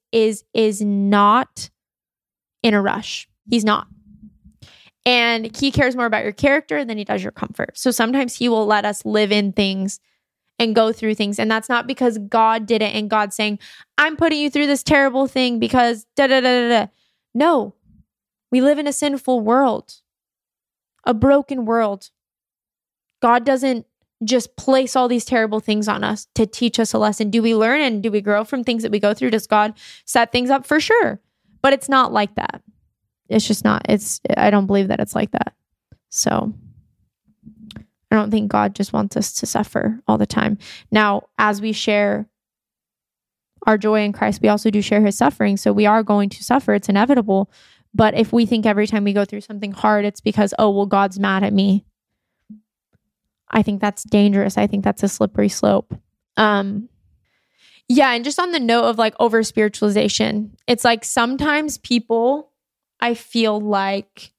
not in a rush. He's not. And he cares more about your character than he does your comfort. So sometimes he will let us live in things and go through things. And that's not because God did it and God's saying, I'm putting you through this terrible thing because da da da da da. No. We live in a sinful world, a broken world. God doesn't just place all these terrible things on us to teach us a lesson. Do we learn and do we grow from things that we go through? Does God set things up? For sure. But it's not like that. It's just not. I don't believe that it's like that. So I don't think God just wants us to suffer all the time. Now, as we share our joy in Christ, we also do share his suffering. So we are going to suffer. It's inevitable. But if we think every time we go through something hard, it's because, oh, well, God's mad at me, I think that's dangerous. I think that's a slippery slope. Yeah. And just on the note of like over spiritualization, it's like sometimes people, I feel like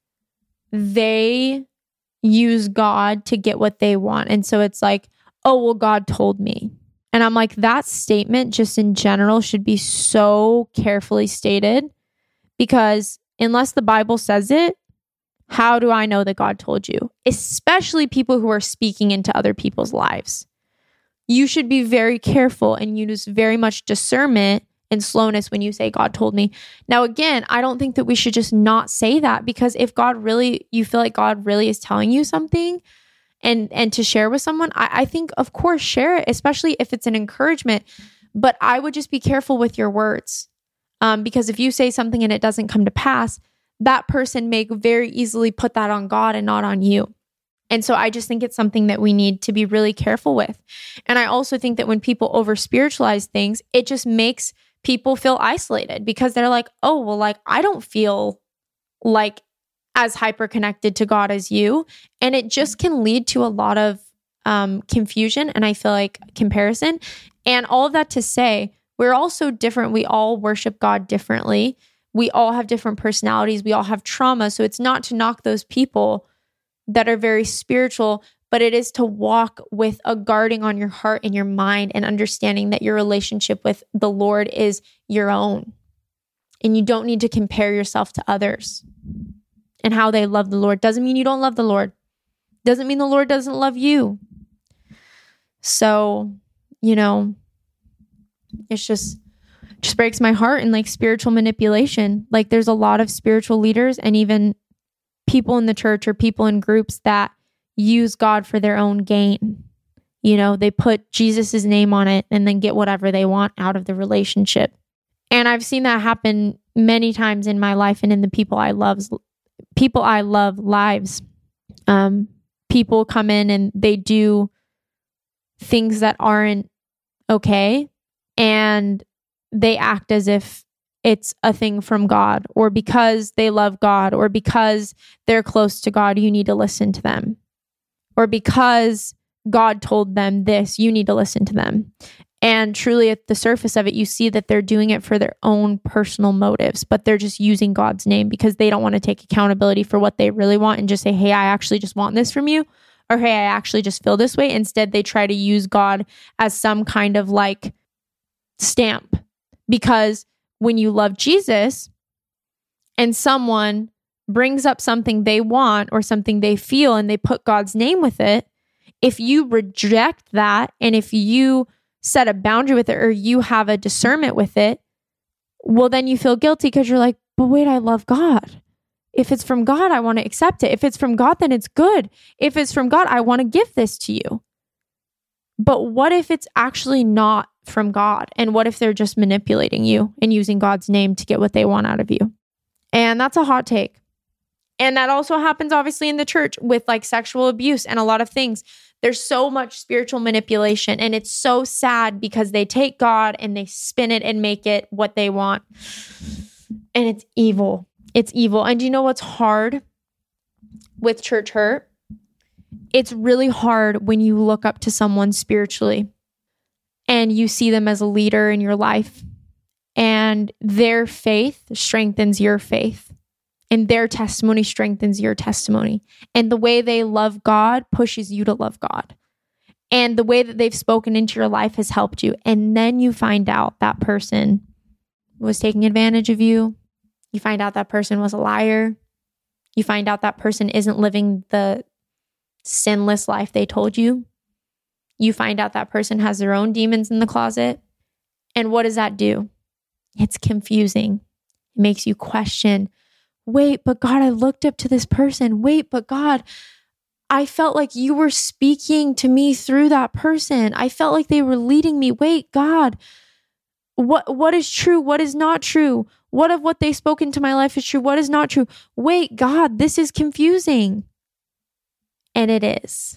they use God to get what they want. And so it's like, oh, well, God told me. And I'm like, that statement just in general should be so carefully stated, because unless the Bible says it, how do I know that God told you? Especially people who are speaking into other people's lives. You should be very careful and use very much discernment and slowness when you say, God told me. Now, again, I don't think that we should just not say that, because if you feel like God really is telling you something and to share with someone, I think, of course, share it, especially if it's an encouragement. But I would just be careful with your words. Because if you say something and it doesn't come to pass, that person may very easily put that on God and not on you. And so I just think it's something that we need to be really careful with. And I also think that when people over spiritualize things, it just makes people feel isolated, because they're like, oh, well, like, I don't feel like as hyper connected to God as you. And it just can lead to a lot of confusion. And I feel like comparison, and all of that to say, we're all so different. We all worship God differently. We all have different personalities. We all have trauma. So it's not to knock those people that are very spiritual, but it is to walk with a guarding on your heart and your mind, and understanding that your relationship with the Lord is your own. And you don't need to compare yourself to others and how they love the Lord. Doesn't mean you don't love the Lord. Doesn't mean the Lord doesn't love you. So, it's just breaks my heart. And like spiritual manipulation, like there's a lot of spiritual leaders and even people in the church or people in groups that use God for their own gain. They put Jesus's name on it and then get whatever they want out of the relationship. And I've seen that happen many times in my life and in the people I love lives. People come in and they do things that aren't okay, and they act as if it's a thing from God, or because they love God, or because they're close to God, you need to listen to them, or because God told them this, you need to listen to them. And truly at the surface of it, you see that they're doing it for their own personal motives, but they're just using God's name because they don't want to take accountability for what they really want and just say, hey, I actually just want this from you. Or, hey, I actually just feel this way. Instead, they try to use God as some kind of like stamp, because when you love Jesus and someone brings up something they want or something they feel and they put God's name with it, if you reject that and if you set a boundary with it or you have a discernment with it, well, then you feel guilty because you're like, but wait, I love God. If it's from God, I want to accept it. If it's from God, then it's good. If it's from God, I want to give this to you. But what if it's actually not from God? And what if they're just manipulating you and using God's name to get what they want out of you? And that's a hot take. And that also happens obviously in the church with like sexual abuse and a lot of things. There's so much spiritual manipulation, and it's so sad because they take God and they spin it and make it what they want. And it's evil. It's evil. And do you know what's hard with church hurt? It's really hard when you look up to someone spiritually and you see them as a leader in your life, and their faith strengthens your faith, and their testimony strengthens your testimony. And the way they love God pushes you to love God. And the way that they've spoken into your life has helped you. And then you find out that person was taking advantage of you. You find out that person was a liar. You find out that person isn't living the sinless life they told you. You find out that person has their own demons in the closet. And what does that do? It's confusing. It makes you question, wait, but God, I looked up to this person. Wait, but God, I felt like you were speaking to me through that person. I felt like they were leading me. Wait, God, what is true? What is not true? What of what they spoke into my life is true? What is not true? Wait, God, this is confusing. And it is.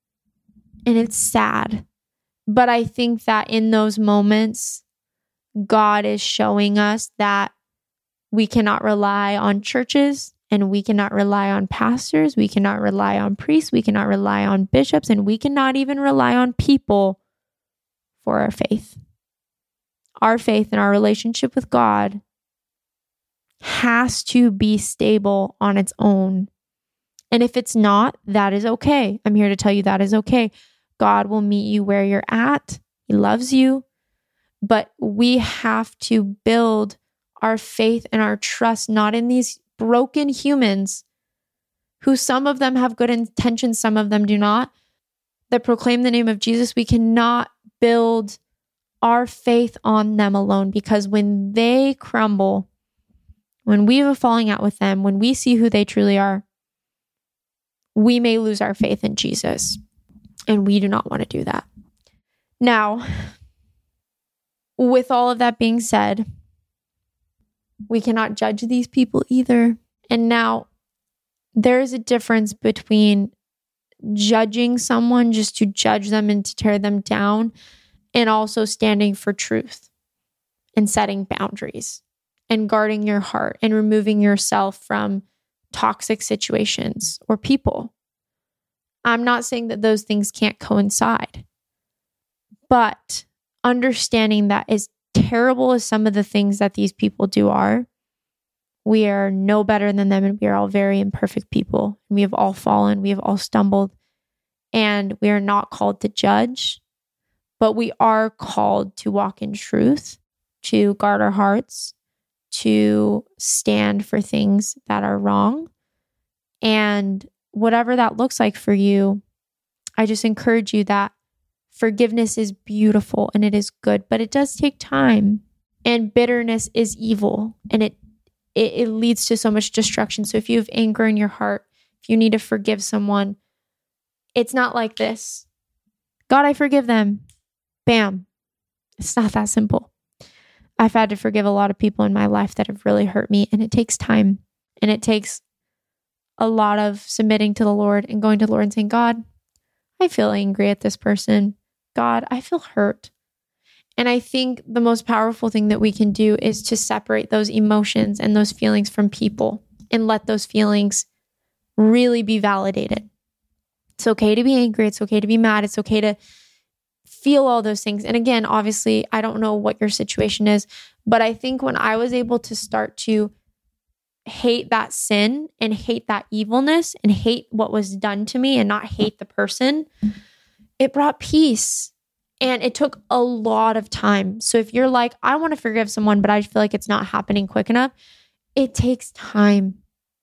And it's sad. But I think that in those moments, God is showing us that we cannot rely on churches, and we cannot rely on pastors. We cannot rely on priests. We cannot rely on bishops, and we cannot even rely on people for our faith. Our faith and our relationship with God has to be stable on its own. And if it's not, that is okay. I'm here to tell you that is okay. God will meet you where you're at. He loves you. But we have to build our faith and our trust not in these broken humans who some of them have good intentions, some of them do not, that proclaim the name of Jesus. We cannot build our faith on them alone, because when they crumble, when we have a falling out with them, when we see who they truly are, we may lose our faith in Jesus. And we do not want to do that. Now, with all of that being said, we cannot judge these people either. And now, there is a difference between judging someone just to judge them and to tear them down, and also standing for truth and setting boundaries and guarding your heart and removing yourself from toxic situations or people. I'm not saying that those things can't coincide, but understanding that as terrible as some of the things that these people do are, we are no better than them, and we are all very imperfect people. We have all fallen, we have all stumbled, and we are not called to judge, but we are called to walk in truth, to guard our hearts, to stand for things that are wrong. And whatever that looks like for you, I just encourage you that forgiveness is beautiful and it is good, but it does take time. And bitterness is evil, and it leads to so much destruction. So if you have anger in your heart, if you need to forgive someone, it's not like this. God, I forgive them. Bam. It's not that simple. I've had to forgive a lot of people in my life that have really hurt me, and it takes time, and it takes a lot of submitting to the Lord and going to the Lord and saying, God, I feel angry at this person. God, I feel hurt. And I think the most powerful thing that we can do is to separate those emotions and those feelings from people and let those feelings really be validated. It's okay to be angry. It's okay to be mad. It's okay to feel all those things. And again, obviously, I don't know what your situation is, but I think when I was able to start to hate that sin and hate that evilness and hate what was done to me and not hate the person, it brought peace. And it took a lot of time. So if you're like, I want to forgive someone, but I feel like it's not happening quick enough, it takes time.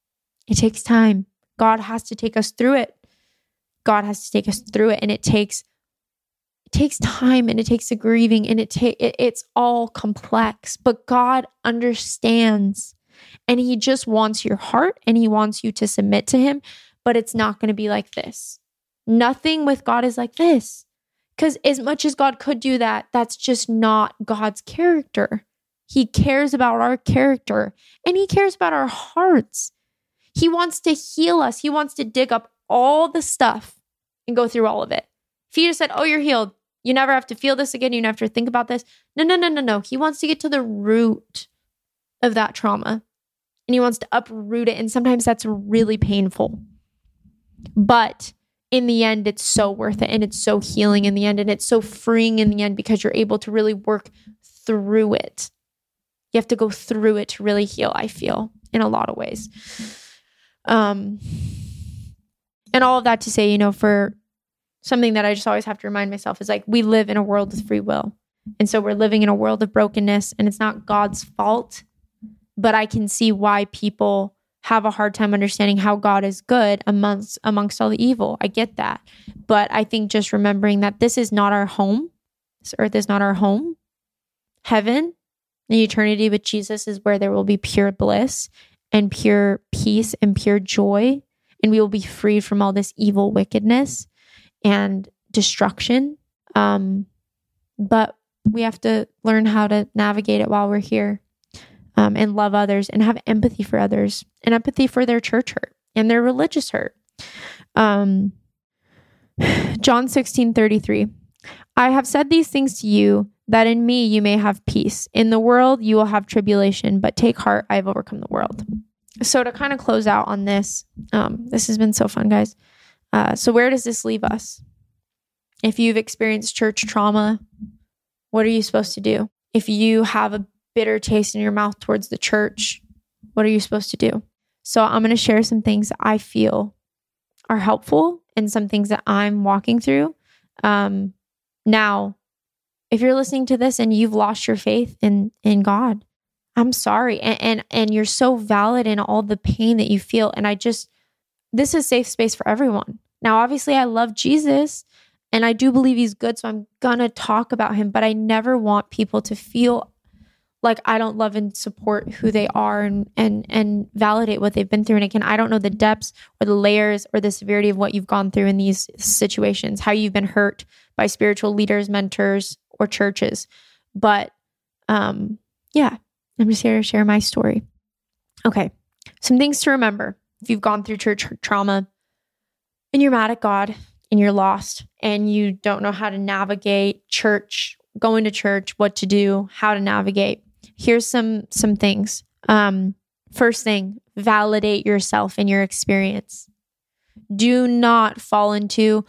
It takes time. God has to take us through it. God has to take us through it. And it takes time, and it takes the grieving, and it's all complex, but God understands, and he just wants your heart, and he wants you to submit to him, but it's not going to be like this. Nothing with God is like this, because as much as God could do that, that's just not God's character. He cares about our character, and he cares about our hearts. He wants to heal us. He wants to dig up all the stuff and go through all of it. If he just said, oh, you're healed, you never have to feel this again, you never have to think about this. No. He wants to get to the root of that trauma, and he wants to uproot it. And sometimes that's really painful. But in the end, it's so worth it, and it's so healing in the end, and it's so freeing in the end, because you're able to really work through it. You have to go through it to really heal, I feel, in a lot of ways. And all of that to say, for something that I just always have to remind myself is like, we live in a world with free will. And so we're living in a world of brokenness, and it's not God's fault, but I can see why people have a hard time understanding how God is good amongst all the evil. I get that. But I think just remembering that this is not our home. This earth is not our home. Heaven, the eternity with Jesus, is where there will be pure bliss and pure peace and pure joy. And we will be freed from all this evil wickedness and destruction. But we have to learn how to navigate it while we're here. And love others, and have empathy for others, and empathy for their church hurt and their religious hurt. John 16:33. I have said these things to you, that in me you may have peace. In the world you will have tribulation, but take heart, I have overcome the world. So to kind of close out on this, this has been so fun, guys. So where does this leave us? If you've experienced church trauma, what are you supposed to do? If you have a bitter taste in your mouth towards the church, what are you supposed to do? So I'm going to share some things that I feel are helpful, and some things that I'm walking through. Now, if you're listening to this and you've lost your faith in God, I'm sorry. And you're so valid in all the pain that you feel. And this is a safe space for everyone. Now, obviously I love Jesus, and I do believe he's good. So I'm going to talk about him, but I never want people to feel like I don't love and support who they are and validate what they've been through. And again, I don't know the depths or the layers or the severity of what you've gone through in these situations, how you've been hurt by spiritual leaders, mentors, or churches. But I'm just here to share my story. Okay, some things to remember if you've gone through church trauma and you're mad at God and you're lost and you don't know how to navigate church, going to church, what to do, how to navigate. Here's some things. First thing, validate yourself and your experience. Do not fall into,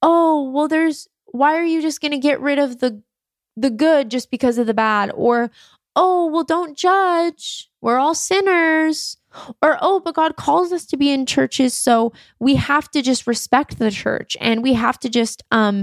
why are you just going to get rid of the good just because of the bad? Or, don't judge. We're all sinners. Or, but God calls us to be in churches, so we have to just respect the church, and we have to just,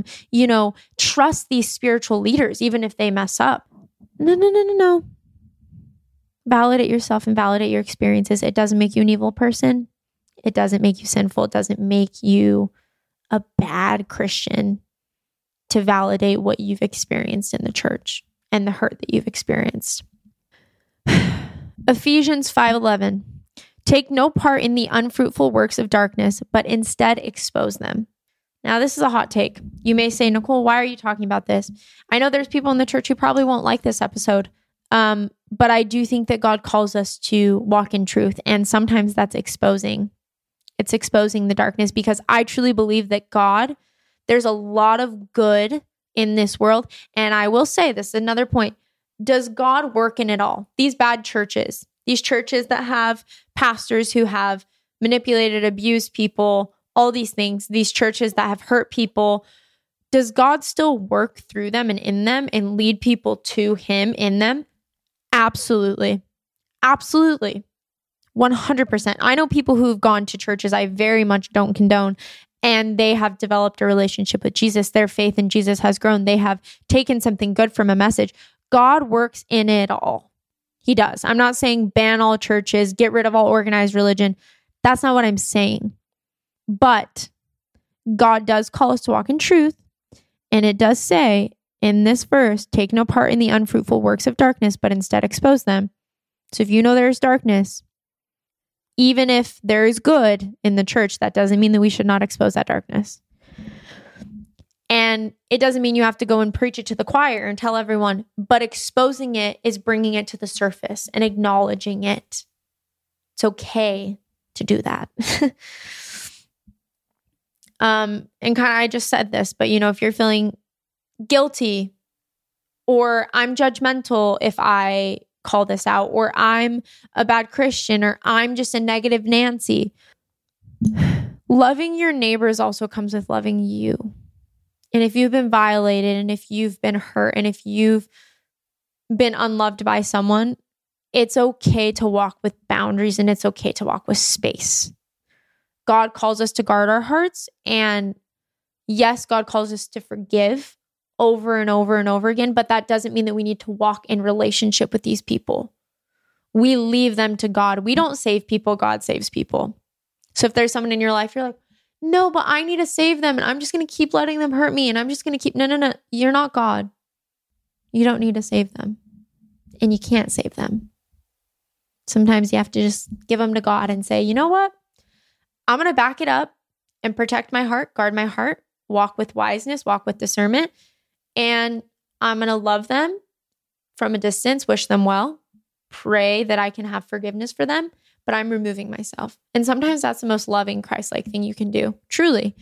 trust these spiritual leaders, even if they mess up. No. Validate yourself and validate your experiences. It doesn't make you an evil person. It doesn't make you sinful. It doesn't make you a bad Christian to validate what you've experienced in the church and the hurt that you've experienced. Ephesians 5:11. Take no part in the unfruitful works of darkness, but instead expose them. Now, this is a hot take. You may say, Nicole, why are you talking about this? I know there's people in the church who probably won't like this episode, but I do think that God calls us to walk in truth, and sometimes that's exposing. It's exposing the darkness, because I truly believe that there's a lot of good in this world, and I will say this is another point. Does God work in it all? These bad churches, these churches that have pastors who have manipulated, abused people, all these things, these churches that have hurt people, does God still work through them and in them and lead people to him in them? Absolutely. Absolutely. 100%. I know people who've gone to churches I very much don't condone, and they have developed a relationship with Jesus. Their faith in Jesus has grown. They have taken something good from a message. God works in it all. He does. I'm not saying ban all churches, get rid of all organized religion. That's not what I'm saying. But God does call us to walk in truth. And it does say in this verse, take no part in the unfruitful works of darkness, but instead expose them. So if you know there's darkness, even if there is good in the church, that doesn't mean that we should not expose that darkness. And it doesn't mean you have to go and preach it to the choir and tell everyone, but exposing it is bringing it to the surface and acknowledging it. It's okay to do that. And kind of, I just said this, but if you're feeling guilty or I'm judgmental if I call this out, or I'm a bad Christian, or I'm just a negative Nancy, loving your neighbors also comes with loving you. And if you've been violated, and if you've been hurt, and if you've been unloved by someone, it's okay to walk with boundaries, and it's okay to walk with space. God calls us to guard our hearts. And yes, God calls us to forgive over and over and over again, but that doesn't mean that we need to walk in relationship with these people. We leave them to God. We don't save people. God saves people. So if there's someone in your life, you're like, no, but I need to save them, and I'm just going to keep letting them hurt me, and I'm just going to keep, no. You're not God. You don't need to save them, and you can't save them. Sometimes you have to just give them to God and say, you know what? I'm going to back it up and protect my heart, guard my heart, walk with wiseness, walk with discernment, and I'm going to love them from a distance, wish them well, pray that I can have forgiveness for them, but I'm removing myself. And sometimes that's the most loving, Christ-like thing you can do, truly.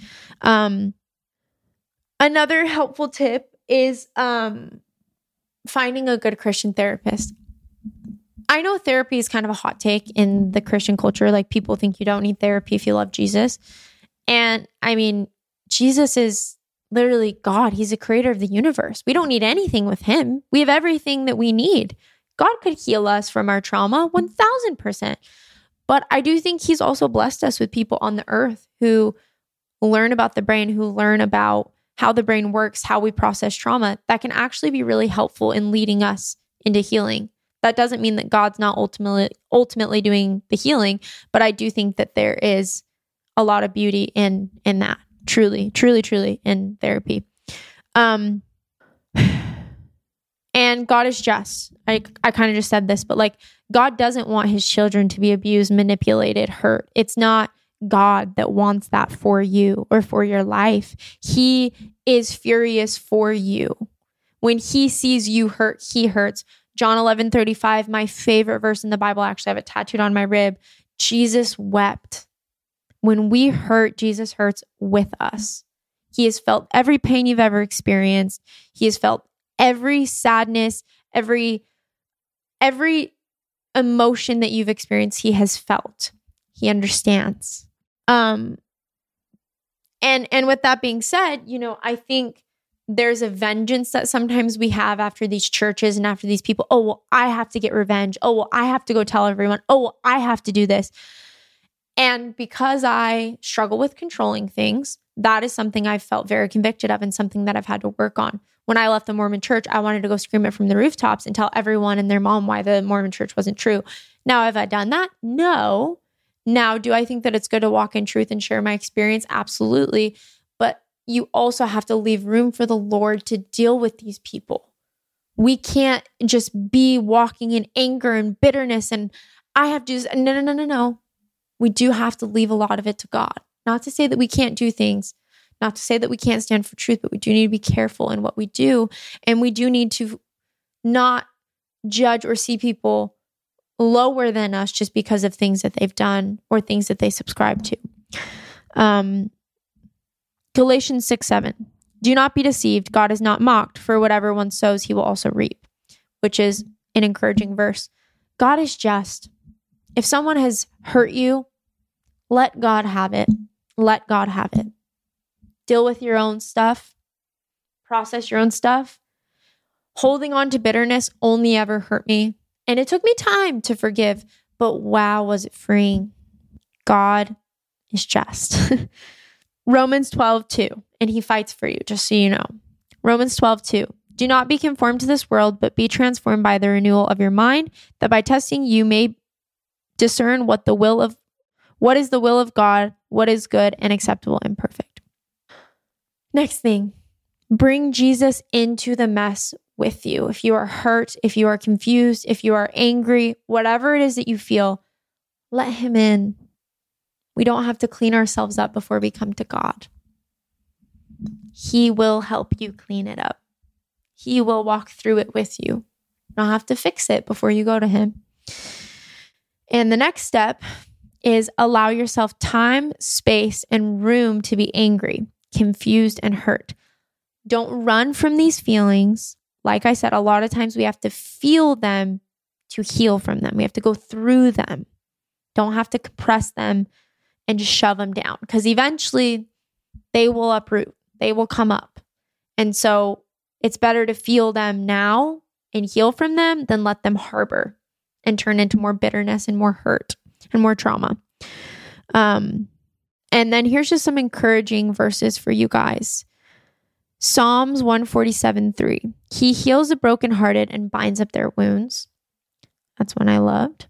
Another helpful tip is finding a good Christian therapist. I know therapy is kind of a hot take in the Christian culture. Like, people think you don't need therapy if you love Jesus. And I mean, Jesus is literally God. He's the creator of the universe. We don't need anything with him. We have everything that we need. God could heal us from our trauma 1000%. But I do think he's also blessed us with people on the earth who learn about the brain, who learn about how the brain works, how we process trauma, that can actually be really helpful in leading us into healing. That doesn't mean that God's not ultimately doing the healing, but I do think that there is a lot of beauty in that. Truly in therapy. And God is just. I kind of just said this, but like, God doesn't want his children to be abused, manipulated, hurt. It's not God that wants that for you or for your life. He is furious for you. When he sees you hurt, he hurts. John 11:35, my favorite verse in the Bible. Actually, I have it tattooed on my rib. Jesus wept. When we hurt, Jesus hurts with us. He has felt every pain you've ever experienced. He has felt every sadness, every emotion that you've experienced, he has felt. He understands. And with that being said, I think there's a vengeance that sometimes we have after these churches and after these people. Oh, well, I have to get revenge. Oh, well, I have to go tell everyone. Oh, well, I have to do this. And because I struggle with controlling things, that is something I've felt very convicted of and something that I've had to work on. When I left the Mormon church, I wanted to go scream it from the rooftops and tell everyone and their mom why the Mormon church wasn't true. Now, have I done that? No. Now, do I think that it's good to walk in truth and share my experience? Absolutely. But you also have to leave room for the Lord to deal with these people. We can't just be walking in anger and bitterness and I have to just, no. We do have to leave a lot of it to God. Not to say that we can't do things, not to say that we can't stand for truth, but we do need to be careful in what we do. And we do need to not judge or see people lower than us just because of things that they've done or things that they subscribe to. Galatians 6:7. Do not be deceived. God is not mocked. For whatever one sows, he will also reap, which is an encouraging verse. God is just. If someone has hurt you, let God have it. Let God have it. Deal with your own stuff. Process your own stuff. Holding on to bitterness only ever hurt me. And it took me time to forgive, but wow, was it freeing. God is just. Romans 12:2, and he fights for you, just so you know. Romans 12:2. Do not be conformed to this world, but be transformed by the renewal of your mind, that by testing you may discern what the will of What is the will of God? What is good and acceptable and perfect? Next thing, bring Jesus into the mess with you. If you are hurt, if you are confused, if you are angry, whatever it is that you feel, let him in. We don't have to clean ourselves up before we come to God. He will help you clean it up. He will walk through it with you. You don't have to fix it before you go to him. And the next step is allow yourself time, space, and room to be angry, confused, and hurt. Don't run from these feelings. Like I said, a lot of times we have to feel them to heal from them. We have to go through them. Don't have to compress them and just shove them down, because eventually they will uproot. They will come up. And so it's better to feel them now and heal from them than let them harbor and turn into more bitterness and more hurt and more trauma. And then here's just some encouraging verses for you guys. Psalms 147:3. He heals the brokenhearted and binds up their wounds. That's one I loved.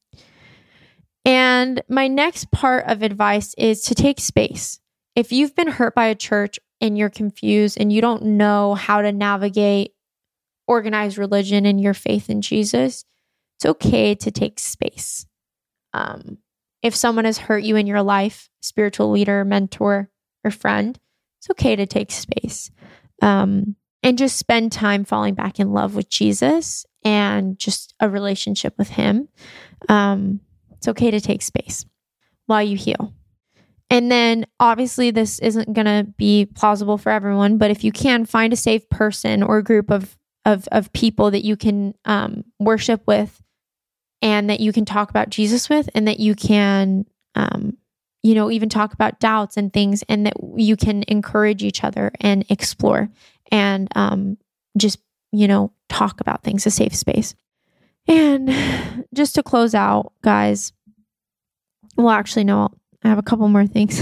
And my next part of advice is to take space. If you've been hurt by a church and you're confused and you don't know how to navigate organized religion and your faith in Jesus, it's okay to take space. If someone has hurt you in your life, spiritual leader, mentor, or friend, it's okay to take space. And just spend time falling back in love with Jesus and just a relationship with him. It's okay to take space while you heal. And then obviously this isn't going to be plausible for everyone, but if you can, find a safe person or a group of people that you can worship with and that you can talk about Jesus with, and that you can, even talk about doubts and things, and that you can encourage each other and explore and just talk about things, a safe space. And just to close out, guys, well, actually, no, I have a couple more things.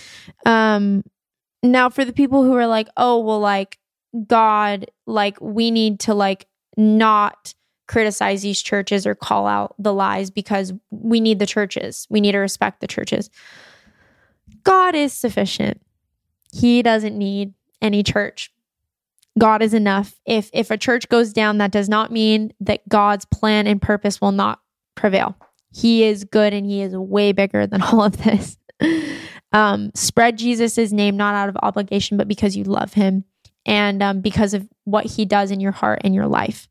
Now for the people who are like, oh, well, like God, like we need to like not criticize these churches or call out the lies because we need the churches. We need to respect the churches. God is sufficient. He doesn't need any church. God is enough. If a church goes down, that does not mean that God's plan and purpose will not prevail. He is good and he is way bigger than all of this. Spread Jesus' name, not out of obligation, but because you love him and because of what he does in your heart and your life.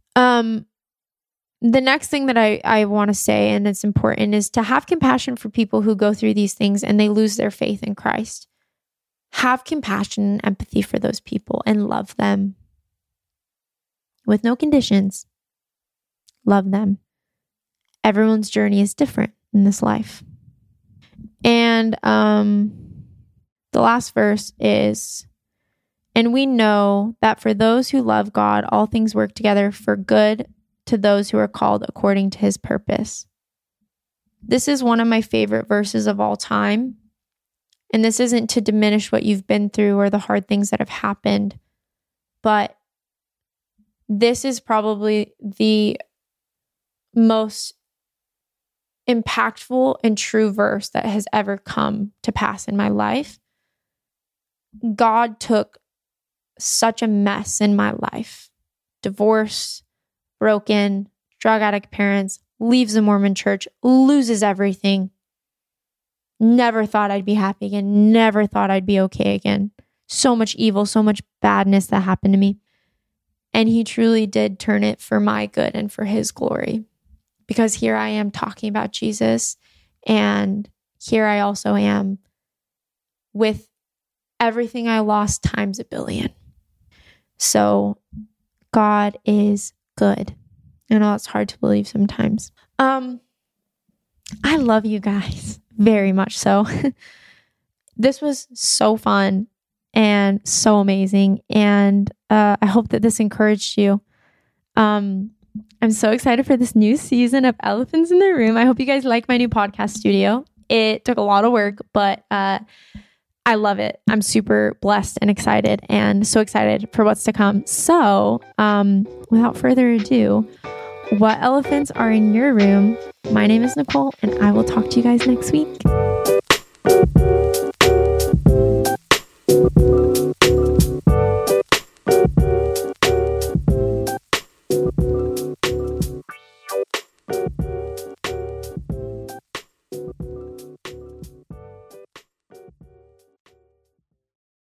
The next thing that I want to say, and it's important, is to have compassion for people who go through these things and they lose their faith in Christ. Have compassion and empathy for those people and love them with no conditions. Love them. Everyone's journey is different in this life. And the last verse is, and we know that for those who love God, all things work together for good to those who are called according to his purpose. This is one of my favorite verses of all time. And this isn't to diminish what you've been through or the hard things that have happened, but this is probably the most impactful and true verse that has ever come to pass in my life. God took such a mess in my life. Divorce, broken, drug addict parents, leaves the Mormon church, loses everything. Never thought I'd be happy again. Never thought I'd be okay again. So much evil, so much badness that happened to me. And he truly did turn it for my good and for his glory. Because here I am talking about Jesus. And here I also am with everything I lost times a billion. So God is good. I know it's hard to believe sometimes. I love you guys very much so. This was so fun and so amazing. And I hope that this encouraged you. I'm so excited for this new season of Elephants in the Room. I hope you guys like my new podcast studio. It took a lot of work, but I love it. I'm super blessed and excited, and so excited for what's to come. So without further ado, what elephants are in your room My name is Nicole, and I will talk to you guys next week.